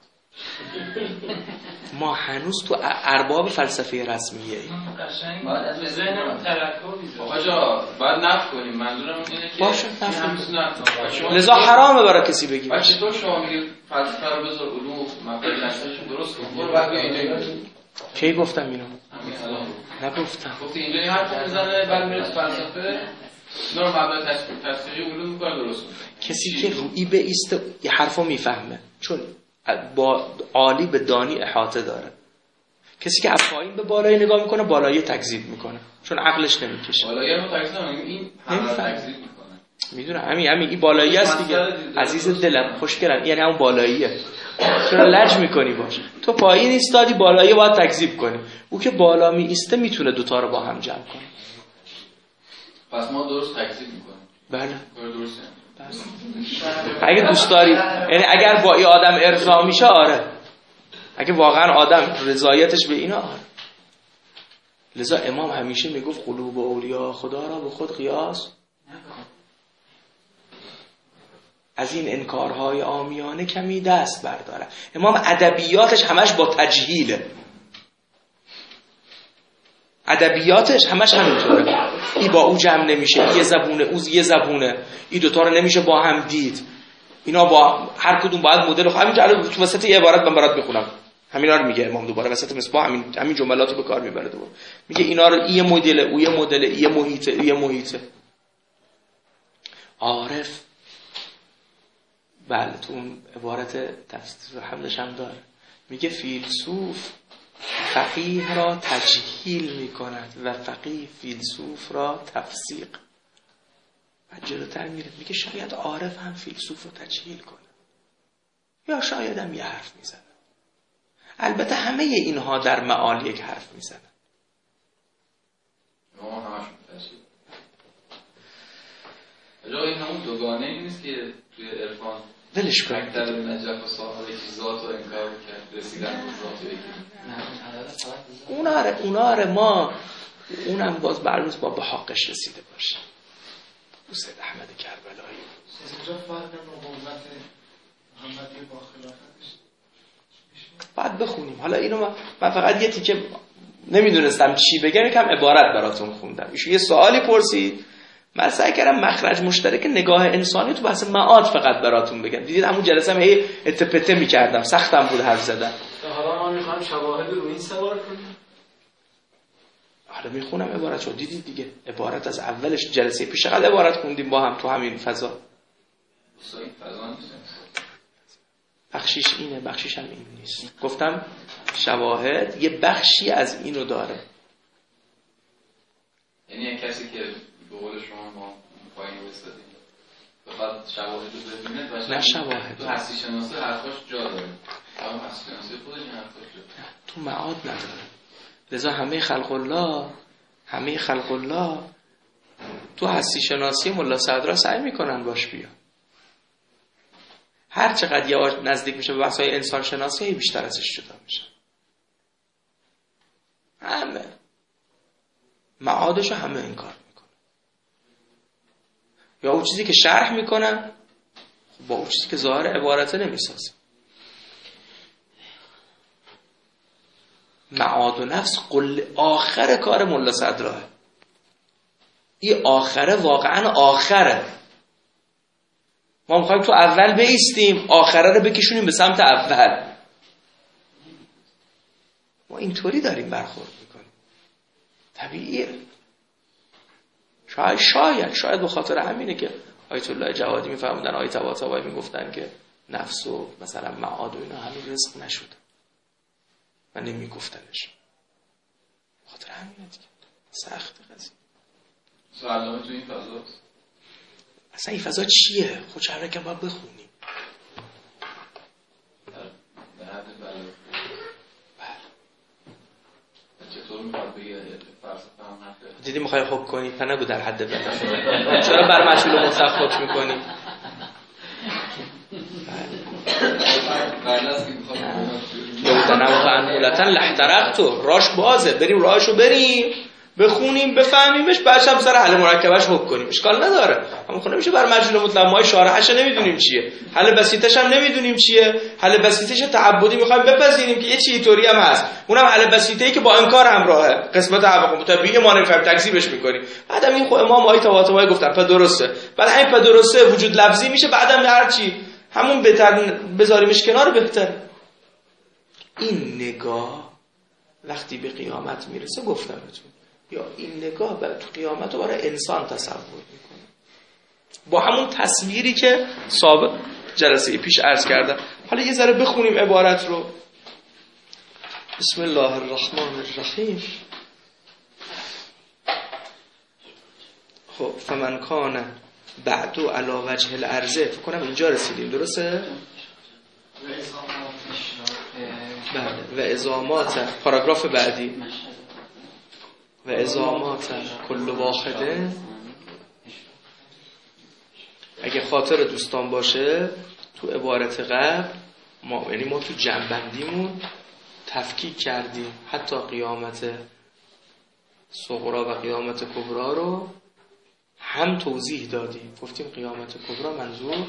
ما هنوز تو ارباب فلسفه رسمیه ایم. باید از ذهنمون تلقا بیزه آقا جا باید نفت کنیم. منظورم اینه که باشه نفت. لذا حرامه برای کسی بگیم. بچه چطور شما میگید فلسفه رو بذار علوم مقدار دستشون درست کن برو بعد اینجا کی گفتم اینو؟ نگفتم. گفتی اینجا این حرف میزنه بعد میره فلسفه اینا رو مبنای تفسیری علوم میکنه درست کن. کسی که روی به ایست یه حرفو میفهمه چون با عالی به دانی احاطه داره. کسی که از پایین به بالای نگاه میکنه بالایی تکذیب میکنه چون عقلش نمیکشه. بالایی رو تکذیب میکنه این همه تکذیب میکنه. میدونم همین همین این بالایی است دیگه عزیز دلم خوشگلم، یعنی همون بالاییه. چرا لج میکنی باش؟ تو پایین ایستادی، بالایی باید تکذیب کنی. او که بالا می ایسته میتونه دوتا رو با هم جمع کنه. پس ما درست تکذیب میکنیم. بله درسته. اگه دوست داری، یعنی اگر با این آدم ارضا میشه آره، اگه واقعا آدم رضایتش به اینا آره. لذا امام همیشه میگفت قلوب اولیاء خدا را به خود قیاس از این انکارهای عامیانه کمی دست برداره. امام ادبیاتش همش با تجهیله، ادبیاتش همش همینطوره. ای با او جمع نمیشه، یه زبونه، او یه زبونه، ای دوتا رو نمیشه با هم دید. اینا با هر کدوم باید مدل خود. همینجا الان تو وسط یه عبارت من برات میخونم، همینا رو میگه امام دوباره وسط مصباح همین همین جملات رو به کار میبره دوباره. میگه اینا رو یه مدل، او یه مدل، یه محیط، یه محیط. عارف بله تو اون عبارت تفسیر حملش هم داره، میگه فیلسوف فقیه را تجهیل میکند و فقیه فیلسوف را تفسیق. بعد جلوتر میره میگه شاید عارف هم فیلسوف رو تجهیل کنه، یا شاید هم یه حرف میزنه. البته همه اینها در معال یک حرف میزنه. ما همش تجهیل. اجا این همون دوگانه ای نیست که توی عرفان ولش کن. مکتب نجف و صاحب یکی ذات رو انکار کرد، رسیدن به ذات یکی. اونا رو اونا رو ما اونم باز برنوز با به حقش رسیده باشه. سید احمد کربلایی اینجا فرق نبوت محمدی با خلافتش بعد بخونیم. حالا اینو من, من فقط یه تیکه نمیدونستم چی بگم، یکم عبارت براتون خوندم. ایشون یه سوالی پرسید، من سعی کردم مخرج مشترک نگاه انسانی تو بحث معاد فقط براتون بگم. دیدید همون جلسه هم هی اتپته میکردم، سختم بود حرف زدن. حالا ما میخوایم شواهد رو این سوار کنیم. حالا میخونم عبارت رو، دیدید دیگه عبارت از اولش جلسه پیش قبل عبارت خوندیم با هم تو همین فضا. بخشیش اینه، بخشیش هم این نیست. گفتم شواهد یه بخشی از اینو داره. یعنی یک کسی که به قول شما ما پایین وستادیم بخواد شواهد رو ببینه و نه شواهد تو هستی شناسی حرفاش جا داره، اما هستی شناسی خودش این حرفاش جا داره، تو معاد نداره. لذا همه خلق الله همه خلق الله تو هستی شناسی ملا صدرا سعی میکنن باش بیا. هر چقدر یه نزدیک میشه به بحث‌های انسان شناسی بیشتر ازش جدا میشه. همه معادشو همه انکار میکنن، یا اون چیزی که شرح میکنن با اون چیزی که ظاهر عبارته نمیسازه. معاد و نفس قل آخر کار ملا صدراه. این آخره واقعا آخره. ما میخوایم تو اول بایستیم، آخره رو بکشونیم به سمت اول. ما اینطوری داریم برخورد میکنیم. طبیعیه. شاید شاید شاید به خاطر همینه که آیت الله جوادی میفهموندن، آیت طباطبایی میگفتن که نفس و مثلا معاد و اینا همین رزق نشده و نمیگفتنش. خاطر همینه دیگه. سخت قضیه. سوالنامه تو این فضاست. اصلا این فضا چیه؟ خود چهره که باید بخونیم. به حد بله. چطور میخواد بگه فلسفه هم حقه؟ دیدی میخوای حکم کنی؟ تا نگو در حد بله. چرا بر مجهول مطلق حکم میکنی؟ بله است که میخواد یودن و انمولتن لحترقتو. راش بازه، بریم راهشو بریم بخونیم بفهمیمش، بعدش هم سر حل مرکبش حکم کنیم. اشکال نداره. اما خب نمیشه بر مجهول مطلق. ما شارحش نمیدونیم چیه، حل بسیطش هم نمیدونیم چیه. حل بسیطش تعبدی میخوایم بپذیریم که یه چیزی طوری هم هست، اونم حل بسیطه‌ای که با انکار همراهه. قسمت عوام طبیعی ما نمیفهم، تکذیبش میکنیم. بعدم این خود امام آیت طباطبایی گفتن پس درسته. بعد همین پس درسته وجود لفظی میشه، بعدم هر چی همون بهتر بذاریمش کنار بهتره. این نگاه وقتی به قیامت میرسه، گفتم بهتون یا این نگاه برای تو قیامت رو برای انسان تصور میکنه با همون تصویری که سابق جلسه پیش عرض کردم. حالا یه ذره بخونیم عبارت رو. بسم الله الرحمن الرحیم. خب فمن کان بعدو علی وجه الارض. فکر کنم اینجا رسیدیم، درسته؟ بله. و ازامات، پاراگراف بعدی، و ازامات کل واحده. اگه خاطر دوستان باشه تو عبارت قبل ما، یعنی ما تو جنبندیمون تفکیک کردیم حتی قیامت صغرا و قیامت کبرا رو هم توضیح دادیم. گفتیم قیامت کبرا منظور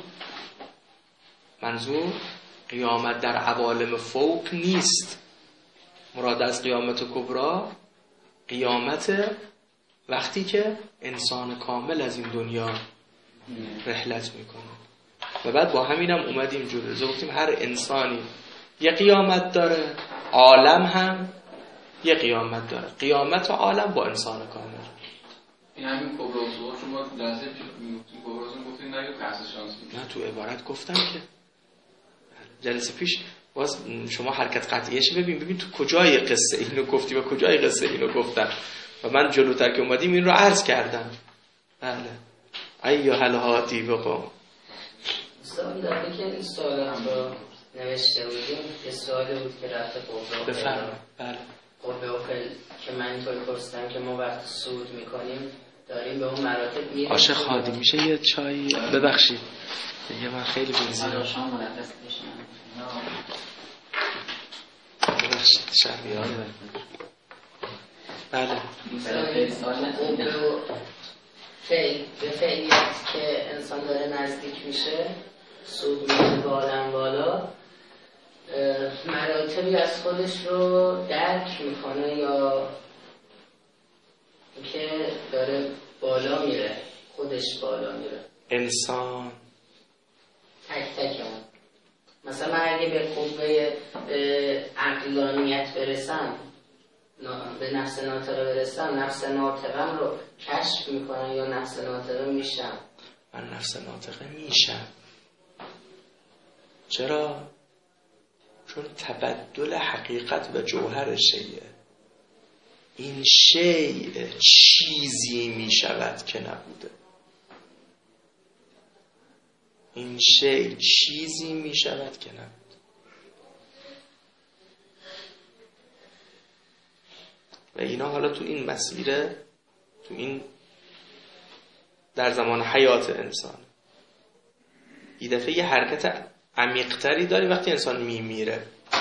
منظور قیامت در عوالم فوق نیست. مراد از قیامت کبرا قیامت وقتی که انسان کامل از این دنیا رحلت میکنه. و بعد با همینم اومدیم جلو گفتیم هر انسانی یه قیامت داره، عالم هم یه قیامت داره. قیامت و عالم با انسان کامل. این همین کبرا و صغرا شما جلسه پیش میگفتین کبرا رو گفتین نگه پس شانسی. نه تو عبارت گفتم که جلسه پیش باز شما حرکت قطعیش ببین ببین تو کجای قصه اینو گفتی و کجای قصه اینو گفتم و من جلوتر که اومدیم این رو عرض کردم. بله ایها الهاتی بقا سوال داره که این سوال هم رو نوشته بودیم، یه سوال بود که رفت قبه و بفرم. بله قبه و فل که من اینطور پرستم که ما وقت صعود میکنیم داریم به اون مراتب میریم. عاشق خادی میشه یه چای ببخشید دیگه من خیلی بنزیرم ببخشید شرمیان. بله فعل به فعلیت که انسان داره نزدیک میشه صعود میشه به عالم بالا، مراتبی از خودش رو درک میکنه یا که داره بالا میره، خودش بالا میره انسان تک تک اون. مثلا من اگه به قوه عقلانیت برسم، به نفس ناطقه برسم، نفس ناطقم رو کشف میکنم یا نفس ناطقه میشم؟ من نفس ناطقه میشم. چرا؟ چون تبدل حقیقت و جوهر شیء. این شیء چیزی میشود که نبوده. این شیء چیزی میشود که نبوده. و اینا حالا تو این مسیره، تو این در زمان حیات انسان یه دفعه یه حرکت عمیق‌تری داری وقتی انسان میمیره.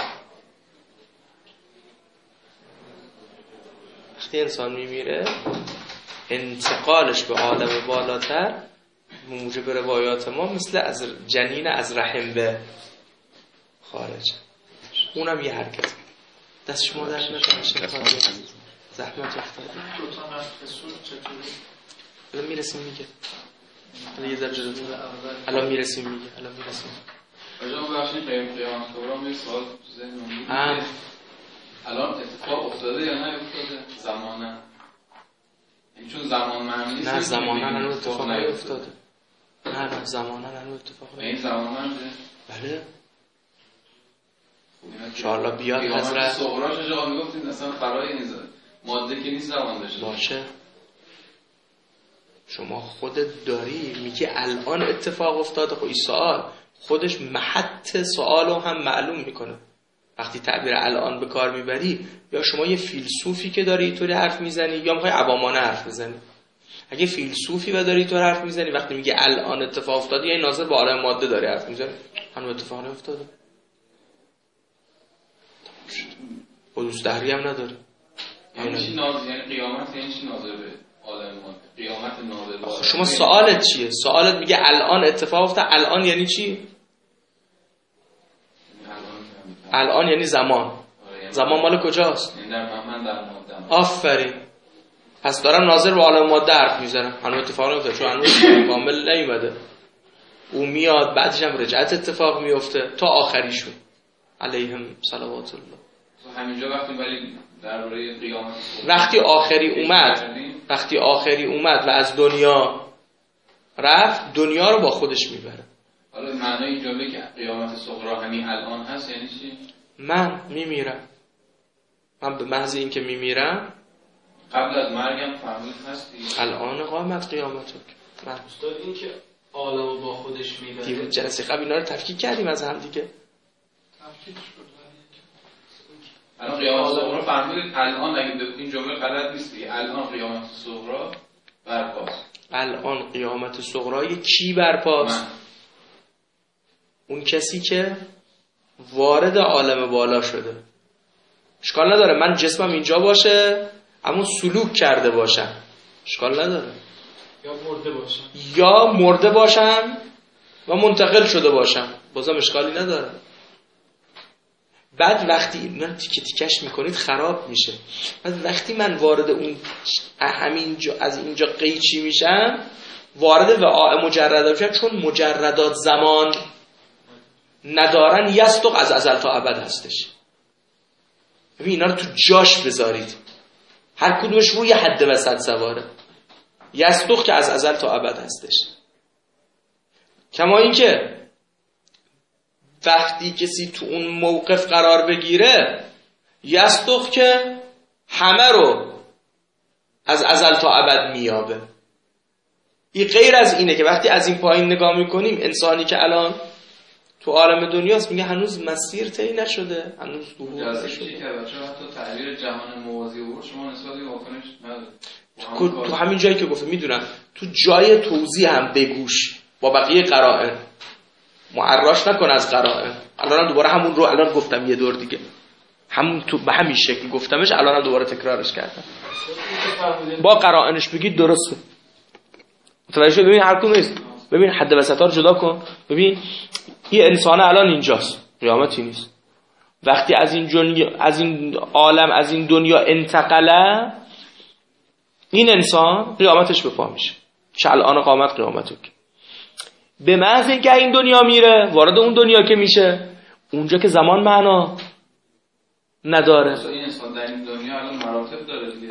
وقتی انسان میمیره انتقالش به عالم بالاتر موجب روایات ما مثل از جنین از رحم به خارج. اونم یه حرکت. دست شما درد نکنه زحمت افتادی. دو تا نفت سود چطوری؟ الان میرسیم میگه. الان یه ذره جلو. الان میرسیم میگه. الان میرسیم. اجازه ببخشید قیم قیامت کبرا یه سوال تو ذهنم بود. الان اتفاق افتاده یا نه افتاده؟ زمانه. این چون زمان معنی نه زمانه هنوز اتفاق نیفتاده. نه نه زمانه هنوز اتفاق نیفتاده. این زمان معنی؟ بله. انشاءالله بیاد حضرت صغراش جا میگفتید اصلا فرای نیست، ماده که نیست زمان داشته باشه. شما خودت داری میگه الان اتفاق افتاده. خب این سوال خودش محط سوالو هم معلوم میکنه. وقتی تعبیر الان به کار میبری یا شما یه فیلسوفی که داری اینطوری حرف میزنی یا میخوای عوامانه حرف بزنی. اگه فیلسوفی و داری اینطور حرف میزنی وقتی میگه الان اتفاق افتاده یعنی ناظر به عالم ماده داری حرف میزنی. هنوز اتفاق نیفتاده. حدوث دهری هم نداره. یعنی چی ناظر؟ یعنی قیامت یعنی چی ناظر به عالم ماده؟ قیامت ناظر به عالم. شما سوالت چیه؟ سوالت میگه الان اتفاق افتاده. الان یعنی چی؟ الان یعنی زمان. زمان مال کجاست؟ یعنی در من در ماده. آفرین. پس دارم ناظر به عالم ماده حرف میزنم. هنوز اتفاق نیفتاده چون هنوز کامل نیومده. او میاد بعدش هم رجعت اتفاق میفته تا آخریشون علیهم صلوات الله. همینجا وقتی ولی درباره قیامت وقتی آخری اومد وقتی آخری اومد و از دنیا رفت دنیا رو با خودش میبره. حالا معنی این جمله که قیامت صغرا همین الان هست یعنی چی؟ من میمیرم. من به محض این که میمیرم قبل از مرگم فرمود هستی؟ الان قامت قیامتک. استاد این که عالم با خودش میبره دیروز جلسه قبل اینا رو تفکیک کردیم از هم دیگه. تفکیک شد. الان قیامت صغرا فرمودید الان اگه این جمله غلط نیست دیگه، الان قیامت صغرا برپاست. الان قیامت صغرای کی برپاست؟ اون کسی که وارد عالم بالا شده. اشکال نداره من جسمم اینجا باشه اما سلوک کرده باشم، اشکال نداره. یا مرده باشم یا مرده باشم و منتقل شده باشم، بازم اشکالی نداره. بعد وقتی اینا تیکه تیکش میکنید خراب میشه. بعد وقتی من وارد اون همینجا از اینجا قیچی میشم، وارد وعاء مجرده میشم، چون مجردات زمان ندارن، یصدق از ازل تا ابد هستش. ببین اینا رو تو جاش بذارید، هر کدومش روی حد وسط سواره. یصدق که از ازل تا ابد هستش. کما این که وقتی کسی تو اون موقف قرار بگیره، یصدق که همه رو از ازل تا ابد میابه. این غیر از اینه که وقتی از این پایین نگاه میکنیم، انسانی که الان تو عالم دنیاست میگه هنوز مسیر طی نشده، هنوز ظهور نشده. که بچه حتی تعبیر جهان موازی و شما نسبت به واکنش نداره. تو, تو همین جایی که گفته میدونم، تو جای توضیح هم بگوش با بقیه قرائن، معراش نکن از قرائن. الان دوباره همون رو الان گفتم یه دور دیگه، همون تو به همین شکل گفتمش، الان دوباره تکرارش کردم. با قرائنش بگید درسته. متوجه شد؟ ببین هر کدوم نیست. ببین حد وسطا رو جدا کن. ببین این انسان الان اینجاست، قیامتی نیست. وقتی از این دنیا، از این عالم، از این دنیا انتقله، این انسان قیامتش به پا میشه. چه الان قامت قیامتو که به محض اینکه این دنیا میره، وارد اون دنیا که میشه، اونجا که زمان معنا نداره. این انسان در این دنیا الان مراتب داره دیگه.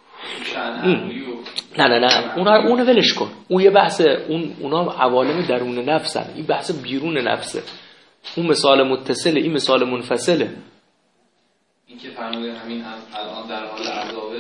نه نه نه اون اونو ولش کن. اون یه بحث، اون اونا عوالم درون نفسن، این بحث بیرون نفسه. اون مثال متصله، این مثال منفصله. این که فرموده همین الان در حال عذابه.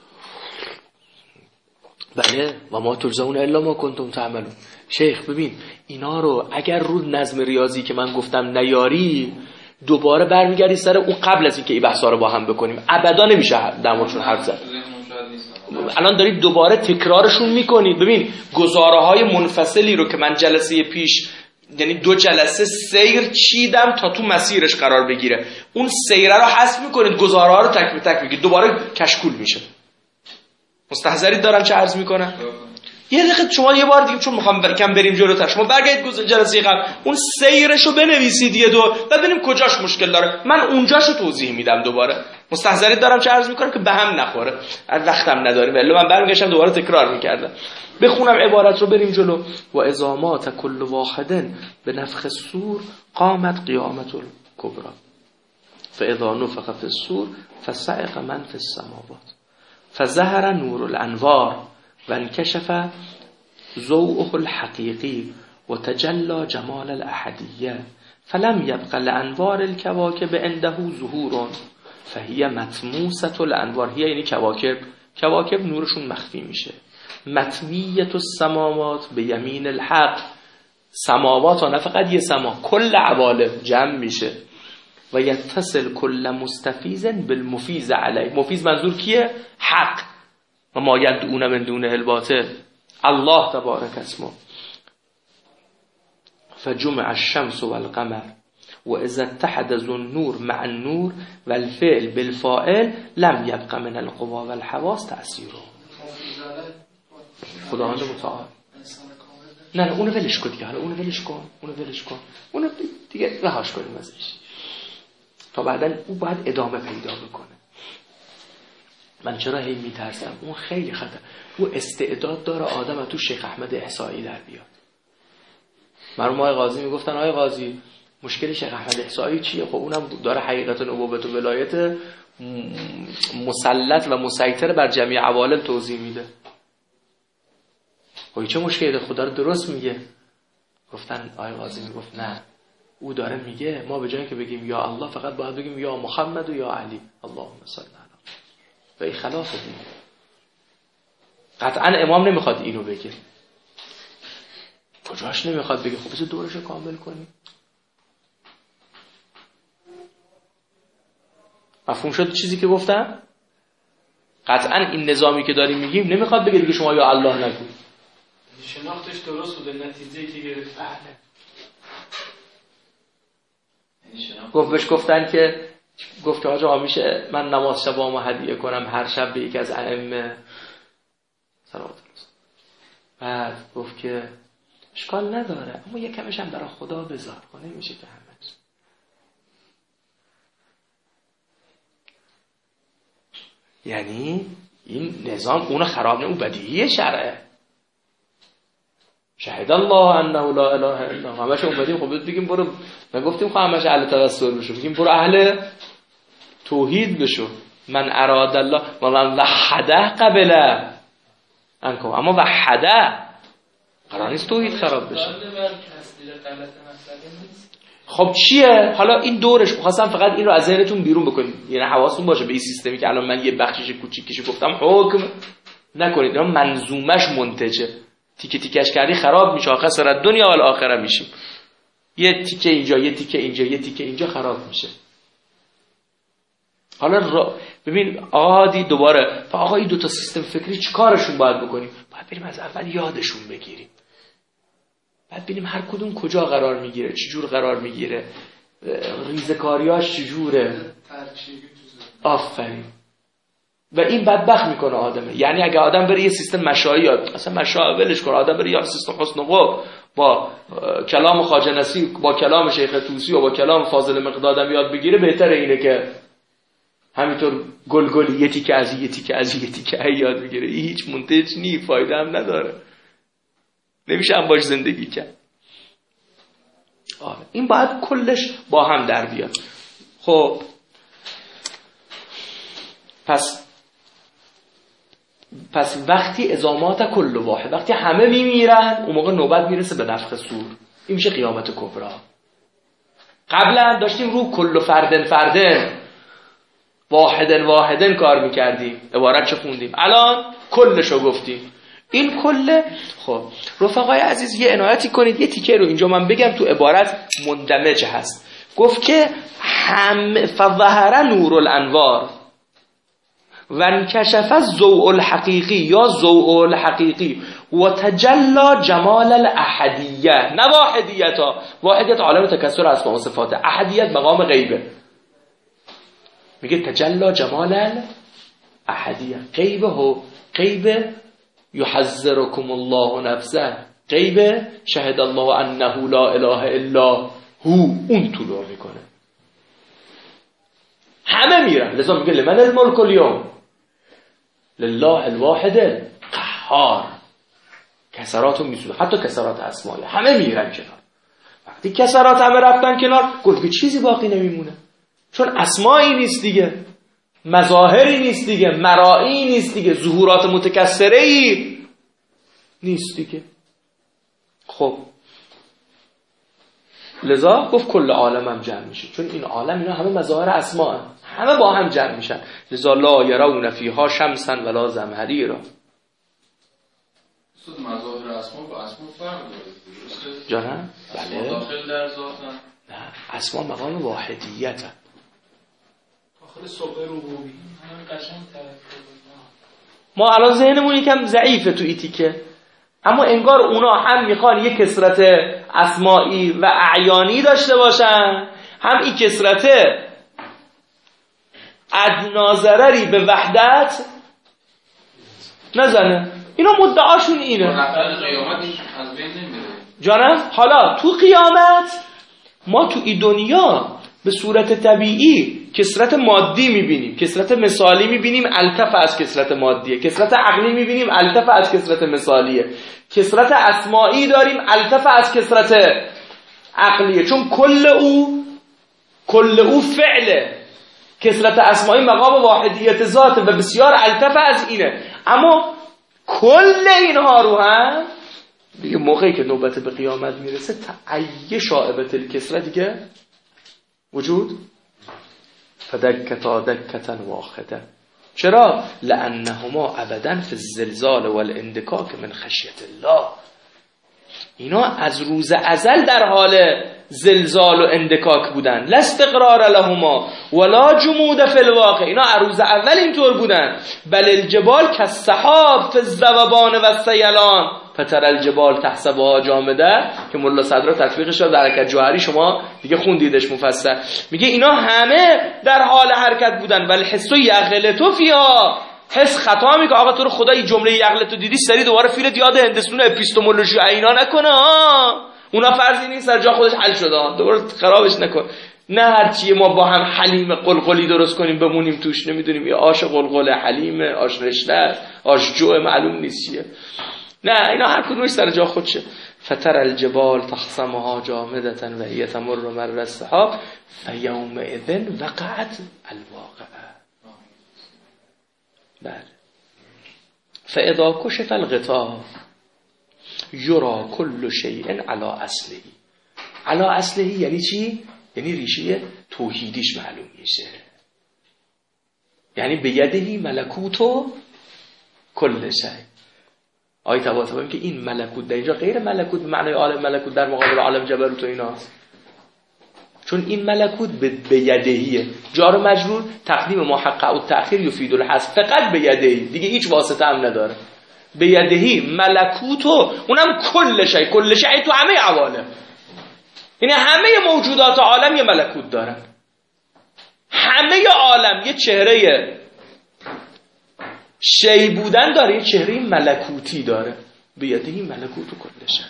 بله و ما تجزون الا ما کنتم تعملون. شیخ ببین اینا رو اگر رو نظم ریاضی که من گفتم نیاری، دوباره برمیگردی سر اون قبل از اینکه این بحثا رو با هم بکنیم، ابدا نمیشه در موردشون حرف زد. الان دارید دوباره تکرارشون میکنید. ببین گزاره های منفصلی رو که من جلسه پیش، یعنی دو جلسه سیر چیدم تا تو مسیرش قرار بگیره، اون سیره رو حذف میکنید، گزاره ها رو تک به تک میگید، دوباره کشکول میشه. مستحضرید دارم چه عرض میکنم؟ یه دقیقه شما یه بار دیگه، چون میخوام کم بریم جلوتر، شما برگردید جلسه قبل اون سیرشو بنویسید یه دور و ببینیم کجاش مشکل داره. من اونجاشو توضیح میدم دوباره. مستحضرید دارم چه عرض میکنم که به هم نخوره. وقتم نداریم، ولی من برمیگشتم دوباره تکرار میکردم. بخونم عبارت رو بریم جلو. و ازامات کل واحد به نفخ الصور قامت قیامت الکبری فاذا نفخ فی الصور فصعق من فی السماوات فظهر نور الانوار و انکشف ضوءه الحقیقی و تجلی جمال الاحدیه فلم یبق لانوار الکواکب عنده ظهور فهی مطموسة الانوار. هی یعنی کواکب، کواکب نورشون مخفی میشه. مطویت السماوات به یمین الحق، سماوات ها نه فقط یه سما، کل عوالم جمع میشه. و یتصل کل مستفیز بالمفیز علیه. مفیز منظور کیه؟ حق. و ما یدعون من دونه الباطل، الله تبارک اسمه. فجمع الشمس والقمر و اذا اتحد النور مع النور والفعل بالفاعل لم يبق من القوا والحواس تأثیره. خداوند متعال. نه نه اونو ولش کن دیگه، حالا اونو ولش کن، اونو ولش کن، اونو دیگه رهاش کنیم ازش تا بعدن او باید ادامه پیدا بکنه. من چرا هی میترسم؟ اون خیلی خطر. او استعداد داره آدم تو شیخ احمد احصایی در بیاد. مرحوم آقای قاضی میگفتن آقای قاضی مشکل شیخ احمد احصایی چیه؟ خب اونم داره حقیقت نبوت و ولایت مسلط و مسیطر بر جمعی عوالم توضیح میده. خب چه مشکلی؟ خدا رو درست میگه. گفتن آقای قاضی میگفت نه، او داره میگه ما به جای که بگیم یا الله فقط باید بگیم یا محمد و یا علی، اللهم صل علی. و این خلاف دین. قطعا امام نمیخواد اینو بگه. کجاش نمیخواد بگه خب بذار دورش رو کامل کنی. مفهوم شد چیزی که گفتم؟ قطعا این نظامی که داریم میگیم نمیخواد بگه دیگه شما یا الله نگو. شناختش درست بوده، نتیجه‌ای که گرفت. گفت بهش گفتن که گفت که آقا میشه من نماز شبامو هدیه کنم هر شب به یکی از ائمه صلوات الله. بعد گفت که اشکال نداره اما یک کمش هم برای خدا بذار. خب نمیشه که همش. یعنی این نظام اونو خراب نه، اون بدیهی شرعه. شهد الله انه لا اله الا هو. همش اومدیم خب بگیم برو، ما گفتیم خب همش اهل توسل بشو، بگیم برو اهل توحید بشو. من اراد الله و من وحده قبله انکم، اما وحده قرار نیست توحید خراب بشه. خب چیه؟ حالا این دورش خواستم فقط این رو از ذهنتون بیرون بکنید، یعنی حواستون باشه به این سیستمی که الان من یه بخشش کوچیکیشو گفتم حکم نکنید، اینا منظومش منتجه، تیکه تیکش کردی خراب میشه، خسارت دنیا و آخره میشیم. یه تیکه اینجا یه تیکه اینجا یه تیکه اینجا خراب میشه. حالا را... ببین آقا دوباره آقا این دو تا سیستم فکری چیکارشون باید بکنیم؟ باید بریم از اول یادشون بگیریم، بعد ببینیم هر کدوم کجا قرار میگیره، چجور قرار میگیره، ریزکاریاش چجوره. آفرین. و این بدبخت میکنه آدمه. یعنی اگه آدم بره یه سیستم مشایی اصلا مشایی ولش کنه، آدم بره یه سیستم حسن قب با کلام خواجه نصیر با کلام شیخ طوسی و با کلام فاضل مقدادم یاد بگیره، بهتره اینه که همینطور گلگلی یه تیکه از یه تیکه از یه تیکه یاد بگیره. هیچ منتج نی، فایده هم نداره، نمیشه هم باش زندگی کرد. آره این باید کلش با هم در بیاد. خب پس پس وقتی ازامات کل واحد، وقتی همه میمیرن اون موقع نوبت میرسه به نفخ صور. این میشه قیامت کبرا. قبلا داشتیم رو کل فردن فردن واحدن واحدن کار میکردیم، عبارت چه خوندیم، الان کلشو گفتیم. این کله. خب رفقای عزیز یه عنایتی کنید، یه تیکه رو اینجا من بگم تو عبارت مندمج هست. گفت که هم فظهر نور الانوار و انکشف الضوء الحقیقی یا ضوء الحقیقی و تجلی جمال الاحدیه، نه واحدیت ها. واحدیت عالم تکثر اسماء و صفات، احدیت مقام غیبه. میگه تجلی جمال الاحدیه. غیبه هو غیبه یحذرکم الله نفسه، غیبه شهد الله انه لا اله الا هو، اون طلوع میکنه. همه میرن، لذا میگه لمن الملک اليوم لله الواحد القهار. کسراتو میسونه، حتی کسرات اسماء همه میرن کنار. وقتی کسرات همه رفتن کنار گفت که چیزی باقی نمیمونه، چون اسمایی نیست دیگه، مظاهری نیست دیگه، مرایی نیست دیگه، ظهورات متکثره ای نیست دیگه. خب لذا گفت کل عالم هم جمع میشه، چون این عالم اینا همه مظاهر اسما هم. همه با هم جمع میشن. لذا لا یرون فیها شمسا ولا زمهریرا. صد مظاهر اسما با اسما فرق داره جانم؟ بله. داخل در ذاتن. نه اسما مقام واحدیت هم. داخل صبح ربوبی همین قشنگ طرف. ما الان ذهنمون یکم ضعیفه تو ایتیکه، اما انگار اونا هم میخوان یک کثرت اسمائی و اعیانی داشته باشن، هم این کثرت ادنا ضرری به وحدت نزنه. اینا مدعاشون اینه. جانم حالا تو قیامت ما تو این دنیا به صورت طبیعی کثرت مادی میبینیم، کثرت مثالی میبینیم التف از کثرت مادیه، کثرت عقلی میبینیم التف از کثرت مثالیه، کثرت اسمائی داریم التف از کثرت عقلیه، چون کل او کل او فعله. کثرت اسمائی مقام واحدیت ذاته و بسیار التف از اینه. اما کل اینها رو هم دیگه موقعی که نوبت به قیامت میرسه تعیه شائبت الکثرت دیگه وجود فدکتا دکتا واحده. چرا؟ لانهما ابدا فی الزلزال والاندکاک من خشیت الله. اینا از روز ازل در حال زلزال و اندکاک بودن. لا استقرار لهما ولا جمود فی الواقع. اینا از روز اول اینطور بودن. بل الجبال کالسحاب فی الذوبان و السیلان فتر الجبال تحسبها جامده که ملا صدرا تطبیقش رو در حرکت جوهری شما دیگه خوندیدش مفصل. میگه اینا همه در حال حرکت بودن. ولی حس و یغلتو فیها، حس خطا میگه آقا تو رو خدا این جمله یغلتو دیدی سری دوباره فیلت یاد هندسون اپیستمولوژی اینا نکنه ها، اونا فرضی نیست سر جا خودش حل شده، دوباره خرابش نکن. نه هرچی ما با هم حلیم قلقلی درست کنیم بمونیم توش، نمیدونیم یه آش قلقله حلیمه، آش رشته، آش جو معلوم نیست چیه. نه اینا هر کدومش سر جا خودشه. فتر الجبال تخصمها جامدة و هي تمر مر السحاب فیومئذ وقعت الواقعه. بله. فاذا کشف الغطاء یرا کل شیء علی اصله. علی اصله یعنی چی؟ یعنی ریشه توحیدیش معلوم میشه. یعنی بیدهی ملکوتو کل شیء. آیه تبارک و که این ملکوت در اینجا غیر ملکوت به معنای عالم ملکوت در مقابل عالم جبروت و ایناست. چون این ملکوت به بیدهیه. جار و مجرور تقدیم محقق و تأخیر یفید الحذف، فقط بیدهی، دیگه هیچ واسطه هم نداره. بیدهی ملکوتو، اونم کل شی، کل شی تو همه عوالم، یعنی همه موجودات عالم یه ملکوت دارن. همه عالم یه چهره شی بودن داره، یه چهره ملکوتی داره. بیدهی ملکوتو کل شی.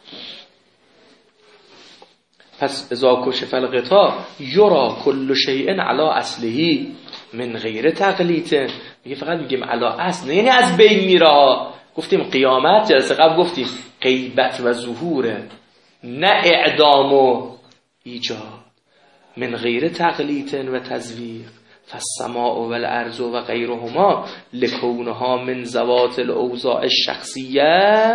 پس اذا کشف الغطاء یرا کل شیء علی اصله من غیر تقلیت. میگه فقط میگیم علی اصل، یعنی از بین میره. گفتیم قیامت جلسه قبل گفتیم غیبت و ظهوره، نه اعدام و ایجاد. من غیر تقلیت و تزویق فالسماء والارض و غیرهما لکونها من ذوات الاوضاع الشخصیه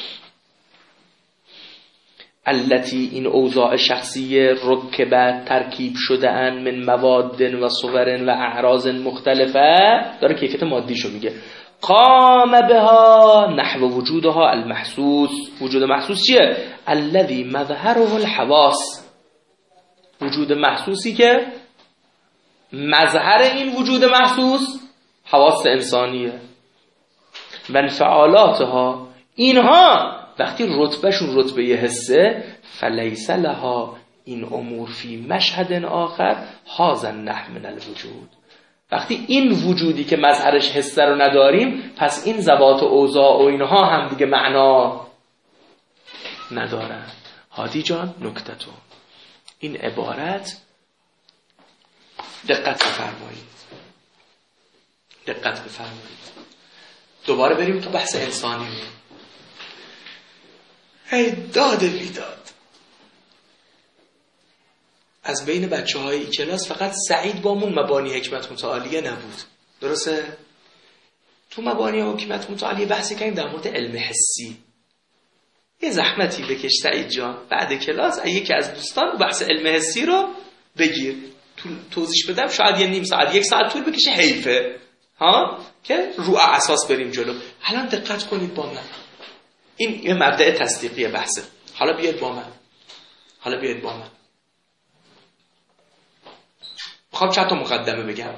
التي این اوضاع شخصیه رکبت ترکیب شده ان من مواد و صور و اعراض مختلفه. داره کیفیت مادیشو میگه. قام بها نحو وجودها المحسوس. وجود محسوس چیه؟ الذي مظهره الحواس. وجود محسوسی که مظهر این وجود محسوس حواس انسانیه. و انفعالاتها، اینها وقتی رتبهشون رتبه حسه، فلیس لها این امور فی مشهد آخر هذا النحو من الوجود. وقتی این وجودی که مظهرش حسه رو نداریم، پس این ذوات و اوضاع و اینها هم دیگه معنا ندارن. هادی جان نکتتون این عبارت دقت بفرمایید، دقت بفرمایید. دوباره بریم تو بحث انسانی. ای داد بیداد، از بین بچه های کلاس فقط سعید بامون مبانی حکمت متعالیه نبود، درسته؟ تو مبانی حکمت متعالیه بحثی کنیم در مورد علم حسی. یه زحمتی بکش سعید جان، بعد کلاس یکی از دوستان بحث علم حسی رو بگیر، توضیح بدم. شاید یه نیم ساعت یک ساعت طول بکشه، حیفه ها که رو اساس بریم جلو. الان دقت کنید با من، این یه مبدأ تصدیقی بحثه. حالا بیاید با من، حالا بیاید با من. میخوام چند تا مقدمه بگم،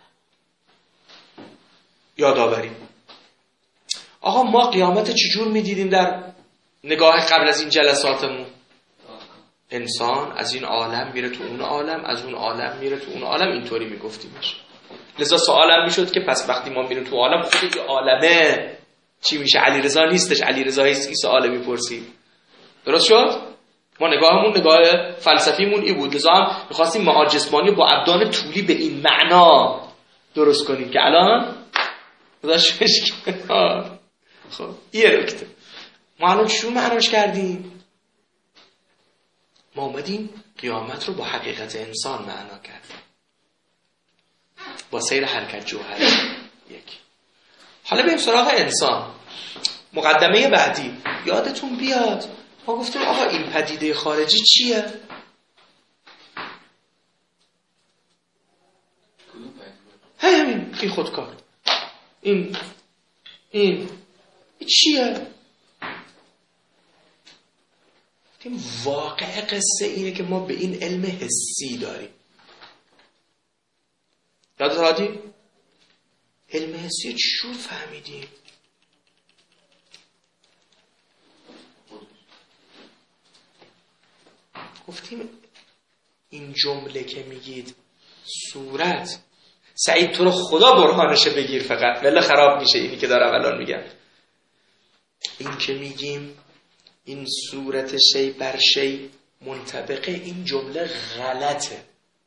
یادآوری. آقا ما قیامت چجور میدیدیم در نگاه قبل از این جلساتمون؟ انسان از این عالم میره تو اون عالم، از اون عالم میره تو اون عالم، اینطوری میگفتیمش. لذا سوالم میشد که پس وقتی ما میریم تو عالم، خود این عالمه چی میشه؟ علیرضا نیستش، علیرضا هست این سوال میپرسید. درست شد؟ ما نگاهمون نگاه فلسفیمون این بود، لذا هم میخواستیم معاد جسمانی با ابدان طولی به این معنا درست کنیم که الان داشتش. خب یه نکته ما الان چون معناش کردیم؟ ما اومدیم قیامت رو با حقیقت انسان معنا کردیم، با سیر حرکت جوهری. یک. حالا بریم سراغ انسان. مقدمه بعدی یادتون بیاد ما گفتیم آقا این پدیده خارجی چیه؟ همین این خودکار، این این این چیه؟ این واقع قصه اینه که ما به این علم حسی داریم. یادت هادی؟ علم حسی چجور فهمیدیم؟ گفتیم این جمله که میگید صورت، سعید تو رو خدا برهانشه بگیر فقط، ولی خراب میشه اینی که دارم الان میگم. این که میگیم این صورت شی بر شی منطبقه، این جمله غلطه.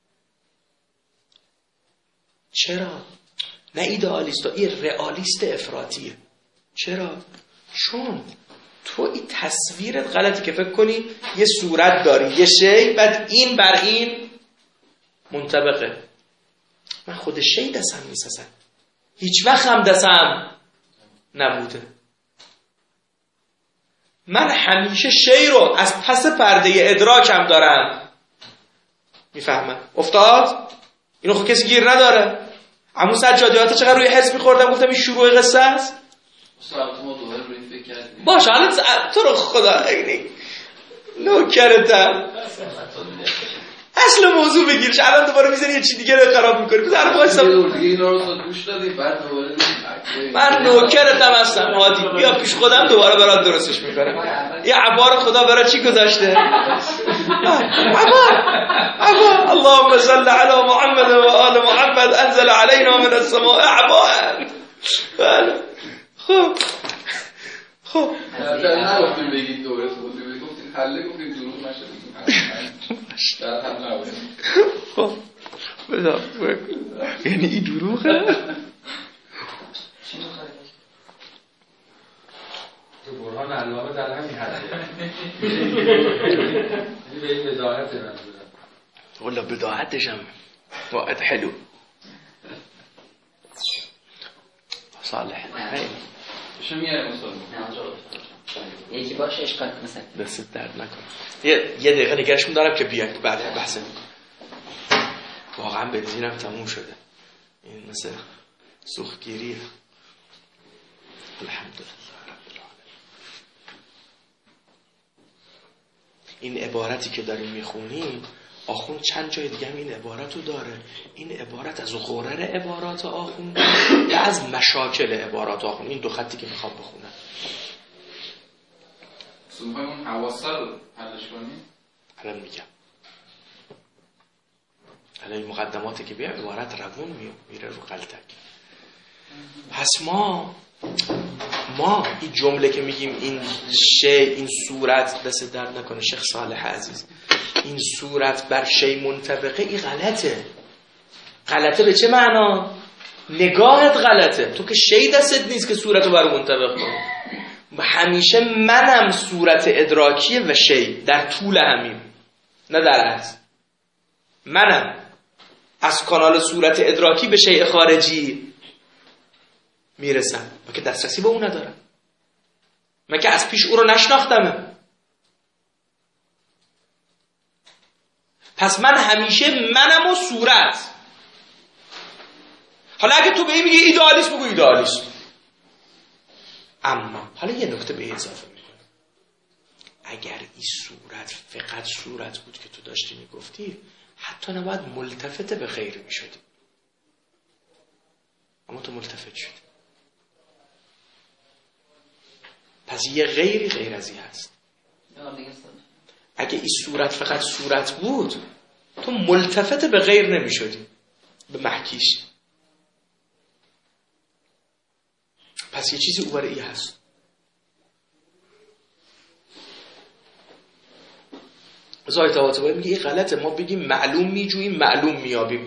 چرا؟ نه ایدئالیست، این رئالیست افراطیه. چرا؟ چون تو این تصویرت غلطی که فکر کنی یه صورت داری، یه شی، بعد این بر این منطبقه. من خود شی دستم نیست اصلا، هیچ وقت هم دستم نبوده. من همیشه شی رو از پس پرده ادراکم دارم میفهمم. افتاد؟ اینو خود کسی گیر نداره. عمو سجادیات چقدر روی حس میخوردم، گفتم این شروع قصه است. باشه حالا تو رو خدا اینی نوکرتم اصل موضوع بگیرش، الان دوباره میزنی یه چی دیگه رو خراب میکنی. بذار وایسا اینا رو گوش دادی بعد دوباره من نوکرتم هستم هادی، بیا پیش خودم دوباره برات درستش میکنم. یه عبار خدا برات چی گذاشته؟ عبار عبار اللهم صل علی محمد و آل محمد انزل علینا من السماء عبار. خب خب نه گفتیم بگید دوباره توضیح بدید، گفتید حله، گفتید دروغ نشه بگید در هم نبوده. خب بذار یعنی این دروغه؟ تو برهان علامه در همین حده، یعنی به این بداهت من بودم. والله بداهتش هم واحد حلو صالح. چه میاره مسلمان؟ یکی باشه اشکال مثلا دست درد نکن. یه یه دقیقه نگرشون دارم که بیاید بعد بحث واقعا بنزینم تموم شده. این مثل سوختگیریه. الحمدلله رب العالمین. این عبارتی که داریم میخونیم آخوند چند جای دیگه هم این عبارت رو داره. این عبارت از غرر عبارات آخوند و از مشاکل عبارات آخوند. این دو خطی که میخوام بخونم. سومهای اون حواسه رو حلش کنیم. الان میگم. الان این مقدماتی که بیا عبارت روون میره رو قلتک. پس ما ما این جمله که میگیم این شی، این صورت، دست درد نکنه شیخ صالح عزیز، این صورت بر شی منطبقه، این غلطه. غلطه به چه معنا؟ نگاهت غلطه. تو که شی دستت نیست که صورت رو بر منطبق کنی. همیشه منم صورت ادراکیه و شی در طول همین، نه در عرض. منم از کانال صورت ادراکی به شیء خارجی میرسم، من که دسترسی به اون ندارم، من که از پیش او رو نشناختمه. پس من همیشه منم و صورت. حالا اگه تو به این میگی ایدئالیسم، بگو ایدئالیسم. اما حالا یه نکته به اضافه میکنم. اگر این صورت فقط صورت بود که تو داشتی میگفتی، حتی نباید ملتفت به غیر میشدی، اما تو ملتفت شدی. پس یه غیری غیر از این هست. اگه این صورت فقط صورت بود، تو ملتفت به غیر نمیشدی، به محکیش. پس یه چیزی اوبر ای هست. زای تواتبایی میگه این غلطه. ما بگیم معلوم میجوییم معلوم میابیم.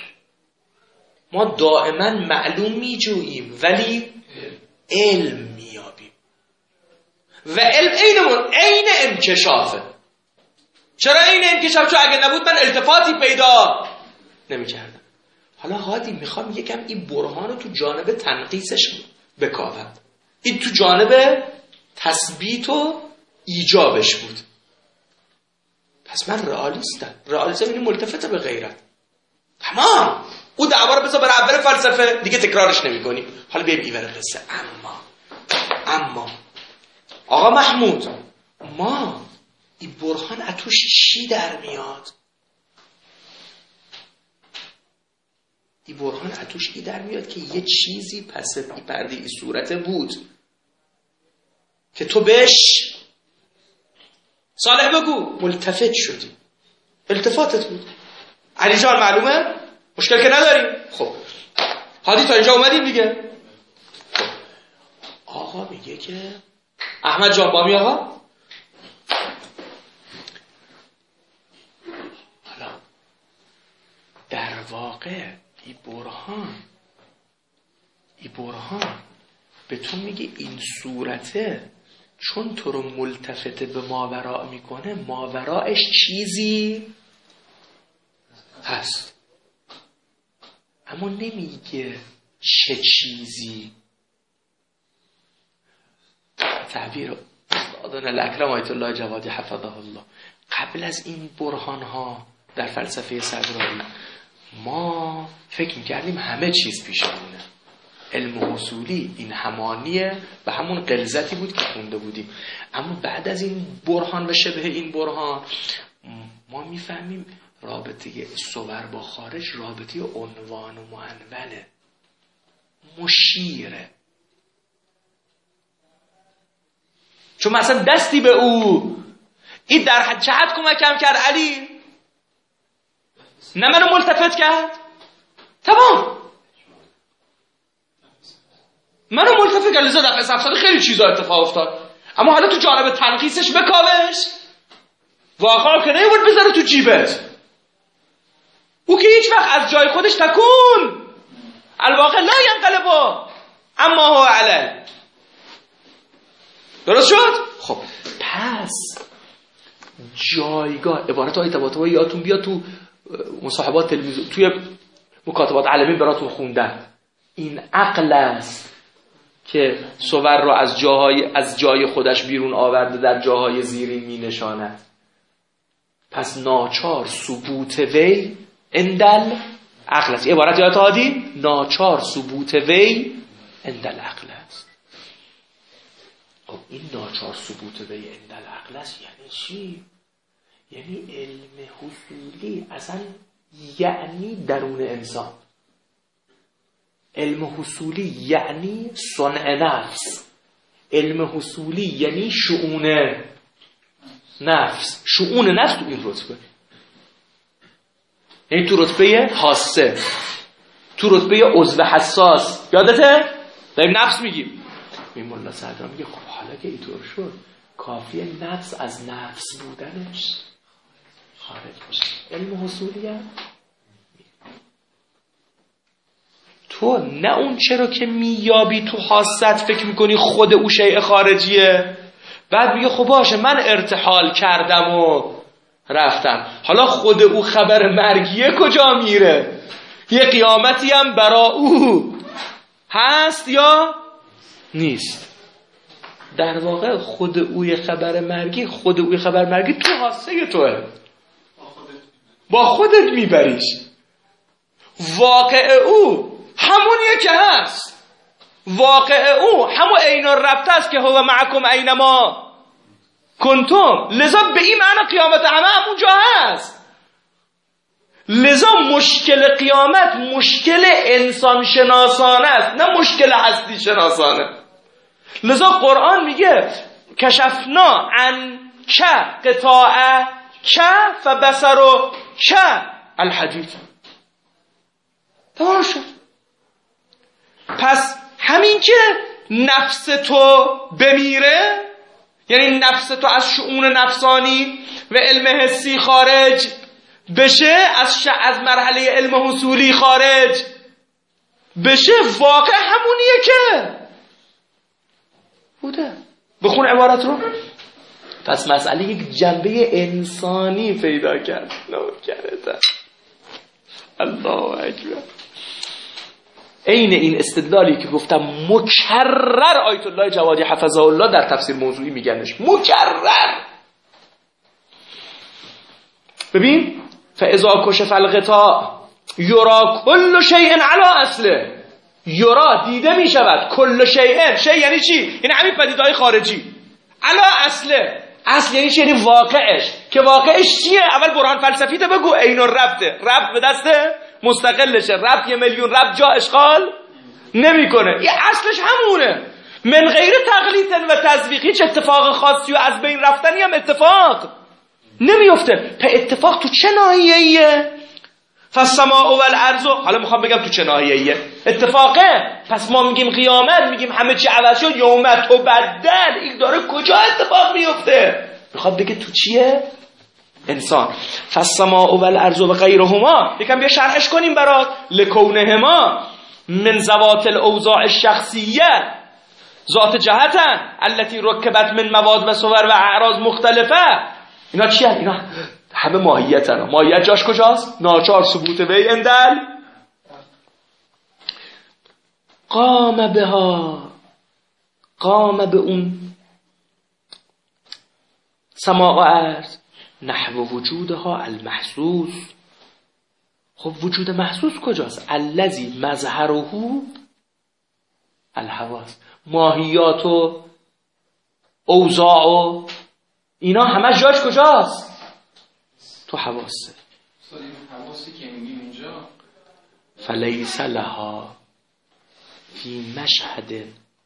ما دائما معلوم میجوییم ولی علم میابیم و علم اینمون عین انکشافه. چرا عین انکشاف؟ چون اگه نبود من التفاتی پیدا نمیکردم. حالا هادی میخوام یکم این برهان رو تو جانب تنقیصش بکاوم. این تو جانب تثبیت و ایجابش بود. پس من رئالیستم. رئالیسم یعنی ملتفت به غیرت. تمام. او دعوا رو بذار برای اول فلسفه، دیگه تکرارش نمی‌کنی. حالا بیایم اینور قصه. اما اما آقا محمود، ما این برهان اتوش چی در میاد؟ این برهان اتوش چی در میاد که یه چیزی پس این پرده این صورته بود که تو بهش صالح بگو ملتفت شدی، التفاتت بود. علی جان معلومه؟ مشکل که نداریم. خب هادی تا اینجا اومدیم دیگه. آقا میگه که احمد جان بامی آقا حالا در واقع ای برهان ای برهان به تو میگه این صورته چون تو رو ملتفت به ماوراء میکنه، ماوراءش چیزی هست، اما نمیگه چه چیزی. تعبیر استادان الاکرم آیت الله جوادی حفظه الله، قبل از این برهان ها در فلسفه صدرایی ما فکر میکردیم همه چیز پیشمونه، علم حصولی این همانیه و همون غلظتی بود که خونده بودیم. اما بعد از این برهان و شبه این برهان ما میفهمیم رابطه صور با خارج رابطه عنوان و معنونه، مشیره. چون مثلا دستی به او این در چه حد کمکم کرد علی؟ نه منو ملتفت کرد؟ تمام منو ملتفت کرد، لذا دفعه سفساده خیلی چیزا اتفاق افتاد. اما حالا تو جانب تنقیصش بکاوش واقعا که نمیبود بذاره تو جیبت. او که هیچ وقت از جای خودش تکون الواقع لا ینقلب اما هو علی. درست شد؟ خب پس جایگاه عبارت های تباتبایی یادتون بیاد تو مصاحبات تلویزیون توی مکاتبات علمی براتون خوندن. این عقل است که صور را از جاهای از جای خودش بیرون آورده در جاهای زیرین می نشاند. پس ناچار ثبوت وی اندل عقل است. عبارت یادت هادی ناچار ثبوت وی اندل عقل است. خب این ناچار ثبوت وی اندل عقل است یعنی چی؟ یعنی علم حصولی اصلا یعنی درون انسان. علم حصولی یعنی صنع نفس. علم حصولی یعنی شؤون نفس. شؤون نفس تو این رتبه، یعنی تو رتبه حاسه، تو رتبه عضو حساس. یادته؟ داریم نفس میگیم. این مولا صدرا میگه خب حالا که اینطور شد کافیه نفس از نفس بودنش خارج باشه. علم حصولی هم تو نه اون چرا که میابی تو حاست فکر میکنی خود او شیء خارجیه، بعد میگه خب باشه من ارتحال کردم و رفتم، حالا خود او خبر مرگیه کجا میره؟ یه قیامتی هم برا او هست یا نیست؟ در واقع خود اوی خبر مرگی خود اوی خبر مرگی تو حاسه توه، با خودت میبریش. واقع او همونیه که هست، واقع او همون عین الربط است که هو معکم اینما کنتم. لذا به این معنی قیامت همه همونجا هست. لذا مشکل قیامت مشکل انسان شناسانه است نه مشکل هستی شناسانه. لذا قرآن میگه کشفنا عن که قطاع که فبصر و که الحدید. تمام شد. پس همین که نفس تو بمیره، یعنی نفس تو از شؤون نفسانی و علم حسی خارج بشه، از ش... از مرحله علم حصولی خارج بشه، واقع همونیه که بوده. بخون عبارت رو. پس مسئله یک جنبه انسانی پیدا کرد. نوکرته. الله اکبر. عین این استدلالی که گفتم مکرر آیت الله جوادی حفظه الله در تفسیر موضوعی میگنش، مکرر. ببین فاذا کشف الغطاء یرا کل شیء علی اصله. یرا دیده میشود، کل شیء، شیء یعنی چی؟ این همین پدیده‌های خارجی، علی اصله، اصل یعنی چی؟ یعنی واقعش. که واقعش چیه؟ اول برهان فلسفی تو بگو. عین الربطه، ربط به دست مستقلشه، ربط یه میلیون ربط جا اشغال نمیکنه. این اصلش همونه. من غیر تقلید و تزویق هیچ اتفاق خاصی و از بین رفتنی هم اتفاق نمیفته. په اتفاق تو چه ناحیه‌ایه؟ فالسماء والارض. حالا میخوام بگم تو چه ناحیه‌ایه اتفاقه. پس ما میگیم قیامت، میگیم همه چی عوض شد، یوم تبدل. این داره کجا اتفاق میفته؟ میخوام بگه تو چیه؟ انسان. فالسماء والارض و غیرهما. یکم بیا شرحش کنیم برات. لکونهما من ذوات الاوضاع الشخصیه، ذات جهتن التي رکبت من مواد و صور و اعراض مختلفه. اینا چی هست؟ اینا همه ماهیتن. ماهیت جاش کجاست؟ ناچار ثبوت وی اندل قام بها. قام به اون سماع و عرض نحو وجودها المحسوس. خب وجود محسوس کجاست؟ الذی مظهره الحواس. ماهیات و اوضاع و اینا همه جاش کجاست؟ تو حواسه. حواسی که میگیم اینجا فلیس لها فی مشهد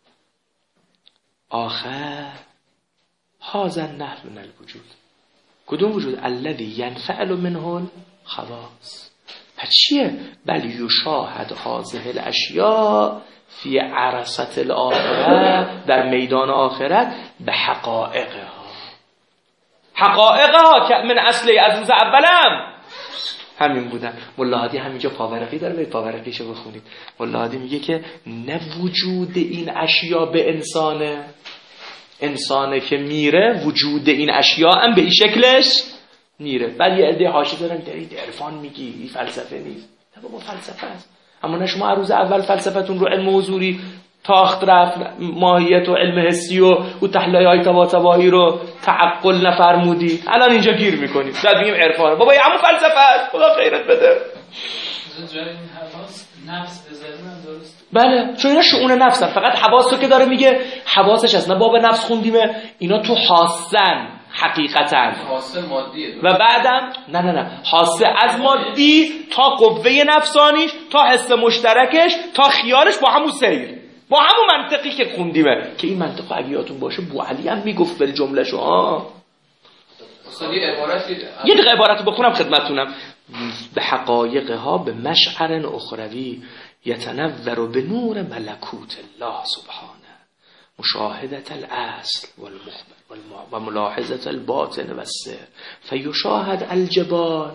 آخر هذا النحو من الوجود. کدوم وجود؟ الذی ینفعل منه الخواص. پس چیه؟ بل یشاهد هذه الاشیاء فی عرصت الاخره، در میدان آخرت، به حقائقها. حقائقها که من اصلی از روز اولم همین بودن. ملا هادی همینجا پاورقی داره، به پاورقیشو بخونید. ملا هادی میگه که نه وجود این اشیا به انسانه، انسانه که میره وجود این اشیا هم به این شکلش میره. بعد یه عده حاشیه دارن دارید عرفان میگی، این فلسفه نیست. نه بابا فلسفه است. اما نه شما روز اول فلسفتون رو علم حضوری تاخت رفت، ماهیت و علم حسی و او تحلیل های طباطبایی رو تعقل نفرمودی، الان اینجا گیر میکنید. بعد میگیم عرفان. بابا این همون فلسفه است. خدا خیرت بده. جای این حواس نفس بذاریم درست. بله، چون اینا شؤون نفسن. فقط حواس رو که داره میگه حواسش هست. نه باب نفس خوندیمه، اینا تو حاسن حقیقتا. حاسه مادیه. و بعدم نه نه نه حاسه از مادی تا قوه نفسانیش تا حس مشترکش تا خیالش با همون سیر، با همون منطقی که خوندیمه. که این منطق اگه یادتون باشه بو علی هم میگفت به جمله شو. ها اصلا یه عبارتی یه دقیقه عبارت بخونم خدمتتونم. به حقایقها به مشعر اخروی یتنور به نور ملکوت الله سبحانه مشاهدت الاصل والمخبر و ملاحظت الباطن و السر فیشاهد الجبال.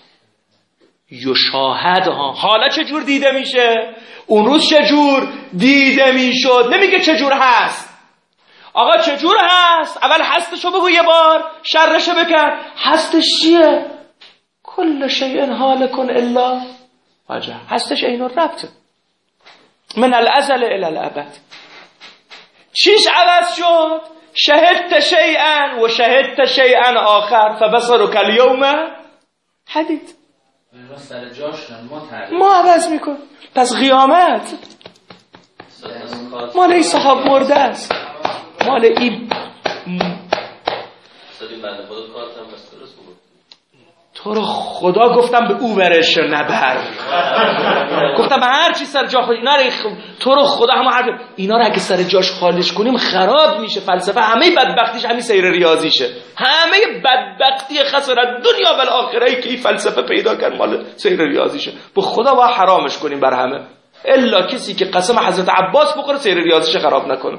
یشاهد ها حالا چجور دیده میشه؟ اون روز چجور دیده میشد؟ نمیگه چجور هست. آقا چجور هست؟ اول هستشو بگو یه بار، شرشو بکن. هستش چیه؟ کل شیء هالک الا وجهه. هستش عین الربط من الازل الی الابد. چیش عوض شد؟ شهدت شیئا و شهدت شیئا آخر فبصرک الیوم حدید. سر جاش ما تعریف ما عوض میکن. پس قیامت مال این صاحب مرده است، مال این تو رو خدا گفتم به او برش نبر. گفتم به هر چی سر جا خود اینا رو تو رو خدا همه هر اینا رو اگه سر جاش خالص کنیم خراب میشه فلسفه. همه بدبختیش همین سیر ریاضیشه. همه بدبختی خسارت دنیا و آخره که این فلسفه پیدا کرد مال سیر ریاضیشه. به خدا با حرامش کنیم بر همه، الا کسی که قسم حضرت عباس بخوره سیر ریاضیشه خراب نکنه.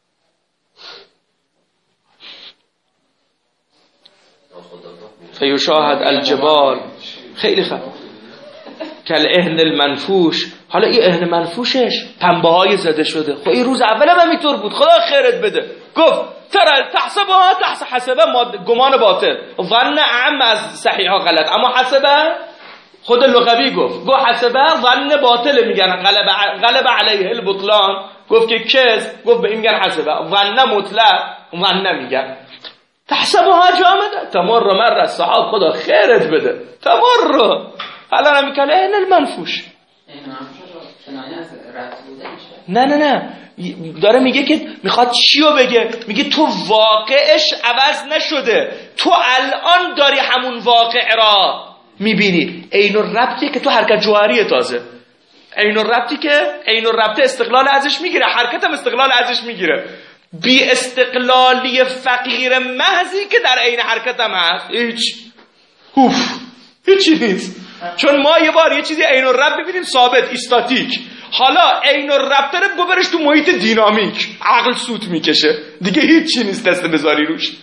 فیشاهد الجبال. خیلی خوب. کل اهن المنفوش. حالا این اهن منفوشش پنبه های زده شده. خب این روز اول هم همینطور بود. خدا خیرت بده. گفت ترى تحسبها تحس حسبه گمان باطل، ظن اعم از صحیحا غلط، اما حسبه خود لغوی گفت گفت حسبه ظن باطل میگن، غلب غلب علیه البطلان. گفت که کذب، گفت به این میگن حسبه. ظن مطلق ظن میگن. تحسبها جامده تمر مر الصحاب. خدا خیرت بده. تمر حالا نمیکنه این المنفوش. این منفوش کنایه از رد بوده میشه. نه نه نه داره میگه که میخواد چیو بگه؟ میگه تو واقعش عوض نشده، تو الان داری همون واقع را میبینی. عین الربطی که تو حرکت جوهریه، تازه عین الربطی که عین الربط استقلال ازش میگیره، حرکت هم استقلال ازش میگیره. بی استقلالی فقیر محضی که در عین حرکت هم هست، هیچ اوف هیچی نیست. چون ما یه بار یه چیزی عین الربط ببینیم ثابت استاتیک، حالا عین الربط رو ببرش تو محیط دینامیک، عقل سوت میکشه دیگه، هیچی نیست دست بذاری روش.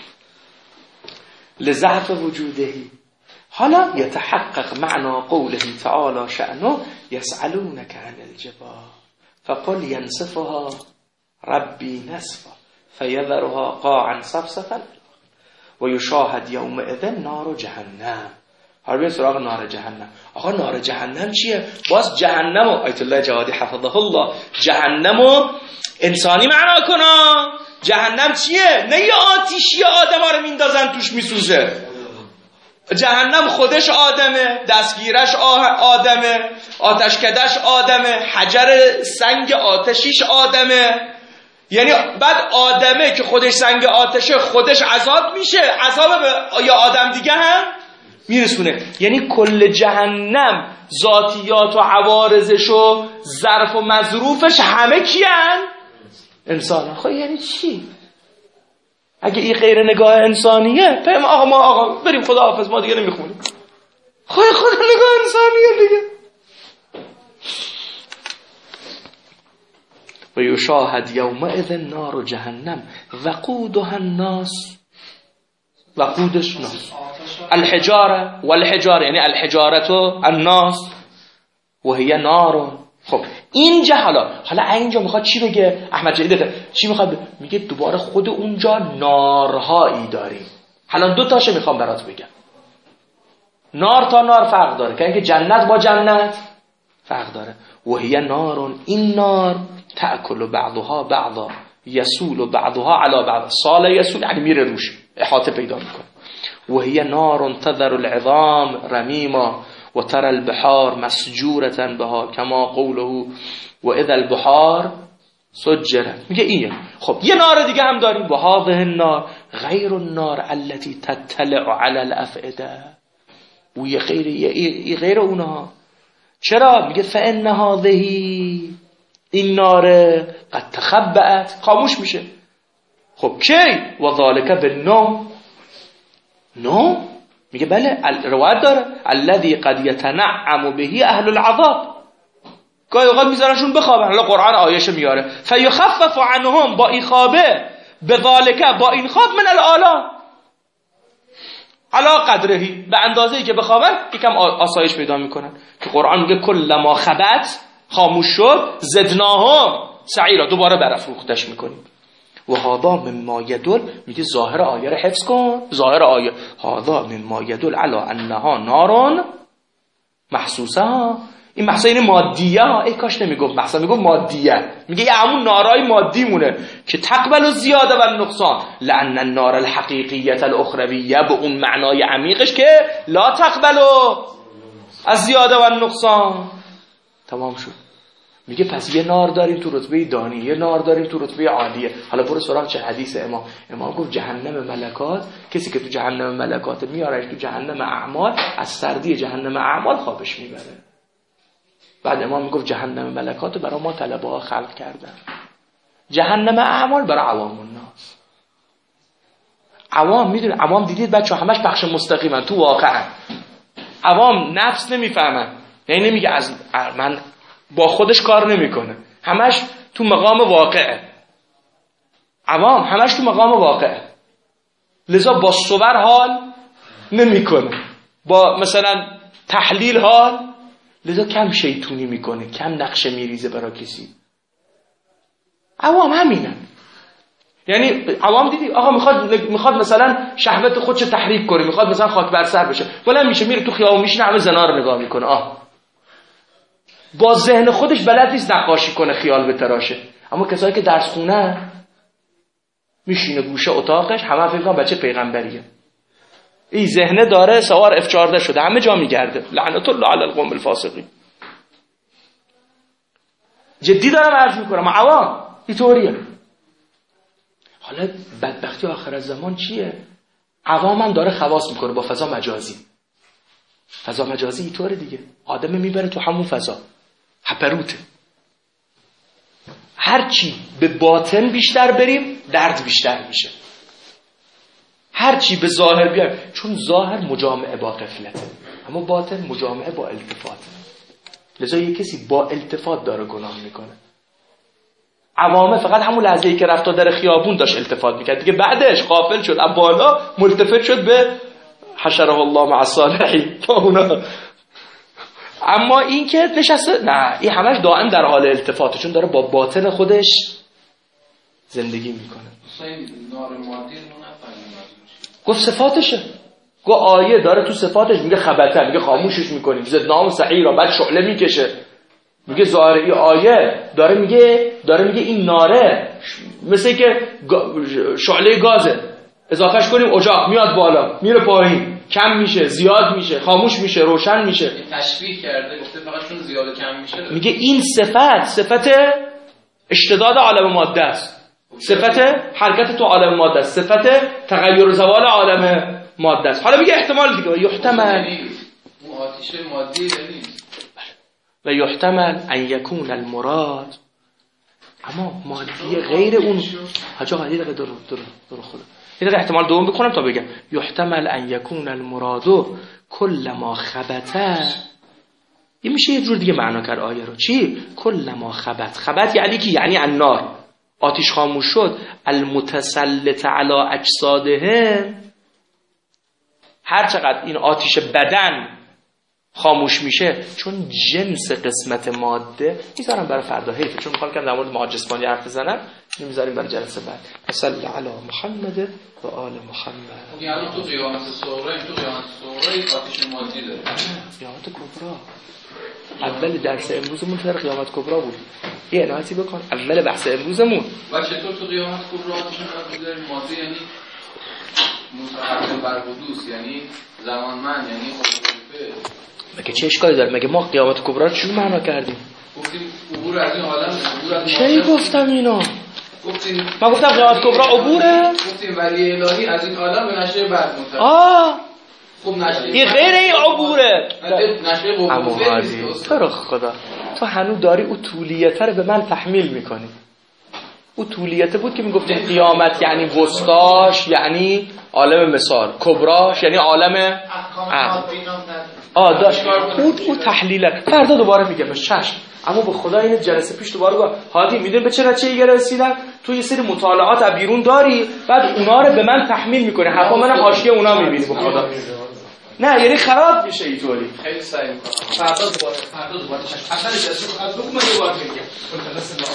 لضعف وجودهی. حالا یتحقق معنا قوله تعالی شأنه یسألونک عن الجبال فقل ینسفها ربی نسفا فیذرها قاعا صفصفا و یشاهد یومئذ نار جهنم. حالا بیایم سراغ نار جهنم. آقا نار جهنم چیه؟ باز جهنم و آیت الله جوادی حفظه الله جهنم و انسانی معنا کنا. جهنم چیه؟ نه یه آتیشی آدم ها رو میندازن توش میسوزه. جهنم خودش آدمه، دستگیرش آدمه، آتشکدش آدمه، حجر سنگ آتشیش آدمه. یعنی بعد آدمه که خودش سنگ آتشه، خودش عذاب میشه، عذاب به یا آدم دیگه هم میرسونه. یعنی کل جهنم ذاتیات و عوارضش و ظرف و مظروفش همه کیان؟ انسان. خب یعنی چی؟ اگه این غیر نگاه انسانیه، پیام آقا ما آقا بریم خدا حافظ، ما دیگه نمیخونیم. خود خود نگاه انسانیه دیگه. و یشاهد یومئذ نار جهنم وقودها الناس. وقودش ناس الحجاره والحجاره، یعنی الحجاره الناس و هي نار. خب اینجا حالا حالا اینجا میخواد چی بگه احمد جلیل؟ چی میخواد میگه؟ دوباره خود اونجا نارهایی داریم. حالا دو تاشو میخوام برات بگم. نار تا نار فرق داره، که اینکه جنت با جنت فرق داره. و هی نار، این نار تأکل بعضها بعضا یسول بعضها علی بعض. سال یسول یعنی میره روش، احاطه پیدا میکنه. و هی نار تذر العظام رمیما و ترى البحار مسجورة بها کما قوله و اذا البحار سجرت. میگه اینه. خب یه نار دیگه هم داریم. و هذه النار غیر النار التي تطلع على الافئده. و یه غیر یه غیر اونها. چرا؟ میگه فان هذه، این نار قد تخبأت، خاموش میشه. خب کی؟ و ذالک بالنوم. نوم میگه بله، روایت داره الذي قد يتنعم به اهل العذاب، گاهی اوقات میذارنشون بخوابن. حالا قرآن آیه‌شو میاره فیخفف عنهم با این خوابه بذالک، با این خواب من الالا علا قدرهی، به اندازه‌ای که بخوابن یکم آسایش پیدا میکنن. که قرآن میگه کلما خبت، خاموش شد، زدناهم سعیرا، دوباره برافروختش میکنیم. و هذا مما يدل، میگه ظاهر آیه رو حفظ کن. ظاهر آیه هذا مما يدل على انها نار محسوسه. این محسوسه این مادیه. ای کاش نمیگفت محسوسه، میگفت مادیه. میگه یه همون نارای مادی مونه که تقبل الزیاده و النقصان. لان النار الحقیقیه الاخرویه، به اون معنای عمیقش که لا تقبل الزیاده و النقصان. تمام شد. میگه پس یه نار داریم تو رتبه دانی، یه نار داریم تو رتبه عالیه. حالا برو سراغ چه حدیث امام. امام گفت جهنم ملکات، کسی که تو جهنم ملکات میارش تو جهنم اعمال، از سردی جهنم اعمال خوابش میبره. بعد امام میگفت جهنم ملکات برای ما طلبه ها خلق کردن، جهنم اعمال برای عوام الناس. عوام میدونه، عوام دیدید بچه همش بخش مستقیمن تو واقعا. عوام نفس نمیفهمن، یعنی نمیگه از من، با خودش کار نمیکنه، همش تو مقام واقعه. عوام همش تو مقام واقعه، لذا با صور حال نمیکنه، با مثلا تحلیل حال، لذا کم شیطونی میکنه، کم نقشه میریزه برای کسی. عوام همینن. یعنی عوام دیدی آقا میخواد میخواد مثلا شهوت خودش تحریک کنه، میخواد مثلا خاک بر سر بشه، بلند میشه میره تو خیابون میشینه همه زنا رو نگاه میکنه. آه با ذهن خودش بلد نیست نقاشی کنه، خیال بتراشه. اما کسایی که درس خونه میشینه گوشه اتاقش، همه فکر کنن بچه پیغمبریه. این ذهنه داره سوار اف چهارده شده، همه جا میگرده. لعنت الله علی القوم الفاسقین. جدی دارم عرض میکنم، عوام اینطوریه. حالا بدبختی آخر زمان چیه؟ عوام هم داره خواص میکنه با فضا مجازی. فضا مجازی اینطوره دیگه، آدم میبره تو همون فضا، هپروته. هرچی به باطن بیشتر بریم درد بیشتر میشه، هرچی به ظاهر بیایم، چون ظاهر مجامعه با غفلته اما باطن مجامعه با التفات. لذا یک کسی با التفات داره گناه میکنه. عوامه فقط همون لحظه‌ای که رفت تا در خیابون داشت التفات میکرد دیگه، بعدش غافل شد، از بالا ملتفت شد به حشره الله مع الصالحین اونا. اما این که نشسته، نه، این همش دائم در حال التفاته، چون داره با باطن خودش زندگی میکنه. گفت صفاتشه، گفت آیه داره تو صفاتش میگه خبته، میگه خاموشش میکنیم، زدنام سعیرا، بعد شعله میکشه. میگه ظاهر این آیه داره میگه داره میگه این ناره مثل که شعله گازه، اضافهش کنیم اجاق، میاد بالا میره پایین، کم میشه، زیاد میشه، خاموش میشه، روشن میشه. تشبیه کرده، گفته فقط چون زیاد کم میشه. میگه این صفت صفت اشتداد عالم ماده است، صفت حرکت تو عالم ماده است، صفت تغییر و زوال عالم ماده است. حالا میگه احتمال دیگه، یحتمل اون آتش مادی نیست و یحتمل ان یکون المراد، اما مادی غیر اون. حاجا یه دقیقه درو درو درو خدا یه دقیقه احتمال دوم بکنم تا بگم. یحتمل ان یکون المراد کل ما خبته، این میشه یه جور دیگه معنا کرد آیه رو. چی؟ کل ما خبت. خبت یعنی کی؟ یعنی النار، آتش خاموش شد. المتسلط علی اجسادهم، هر چقدر این آتش بدن خاموش میشه، چون جنس قسمت ماده میذارم برای فردا، حیفه چون میخوام که در مورد مواد جسمانی حرف بزنم، میذاریم برای جلسه بعد. صلی علی محمد و آل محمد. یعنی تو قیامت صغرا، تو قیامت صغرا آتش مادی داره. قیامت کبرا اول درس امروزمون در قیامت کبرا بود. یه عنایتی بکن اول بحث امروزمون. و چطور تو قیامت کبرا آتش مادی داره؟ ماده یعنی متحول بر حدوث، یعنی زمانمند، یعنی خودشیفه. مگه چه اشکالی داره؟ مگه ما قیامت کبرا رو چجوری معنا کردیم؟ گفتیم عبور از این عالم، عبور از چی گفتم اینا؟ گفتیم ما گفتم قیامت کبرا عبوره؟ گفتیم ولی الهی از این عالم به نشأه بعد منتقل. آه خب نشأه این غیر این عبوره. نشأه قبول نیست. تو رو خدا تو هنوز داری او طولیته رو به من تحمیل میکنی. او طولیته بود که میگفتیم قیامت یعنی وسطاش، یعنی عالم مثال، کبراش یعنی عالم عقل. آه داشت او, او تحلیله. فردا دوباره میگم چشم. اما به خدا این جلسه پیش دوباره گفت هادی میدونی به چه نتیجه‌ای رسیدم؟ تو یه سری مطالعات از بیرون داری، بعد اونا رو به من تحمیل میکنی، حرفا من حاشیه اونا میبینی. به خدا نه، یعنی خراب میشه اینطوری. خیلی سعی میکنم فردا دوباره فردا دوباره چشم. اول جلسه از دوم دوباره میگم.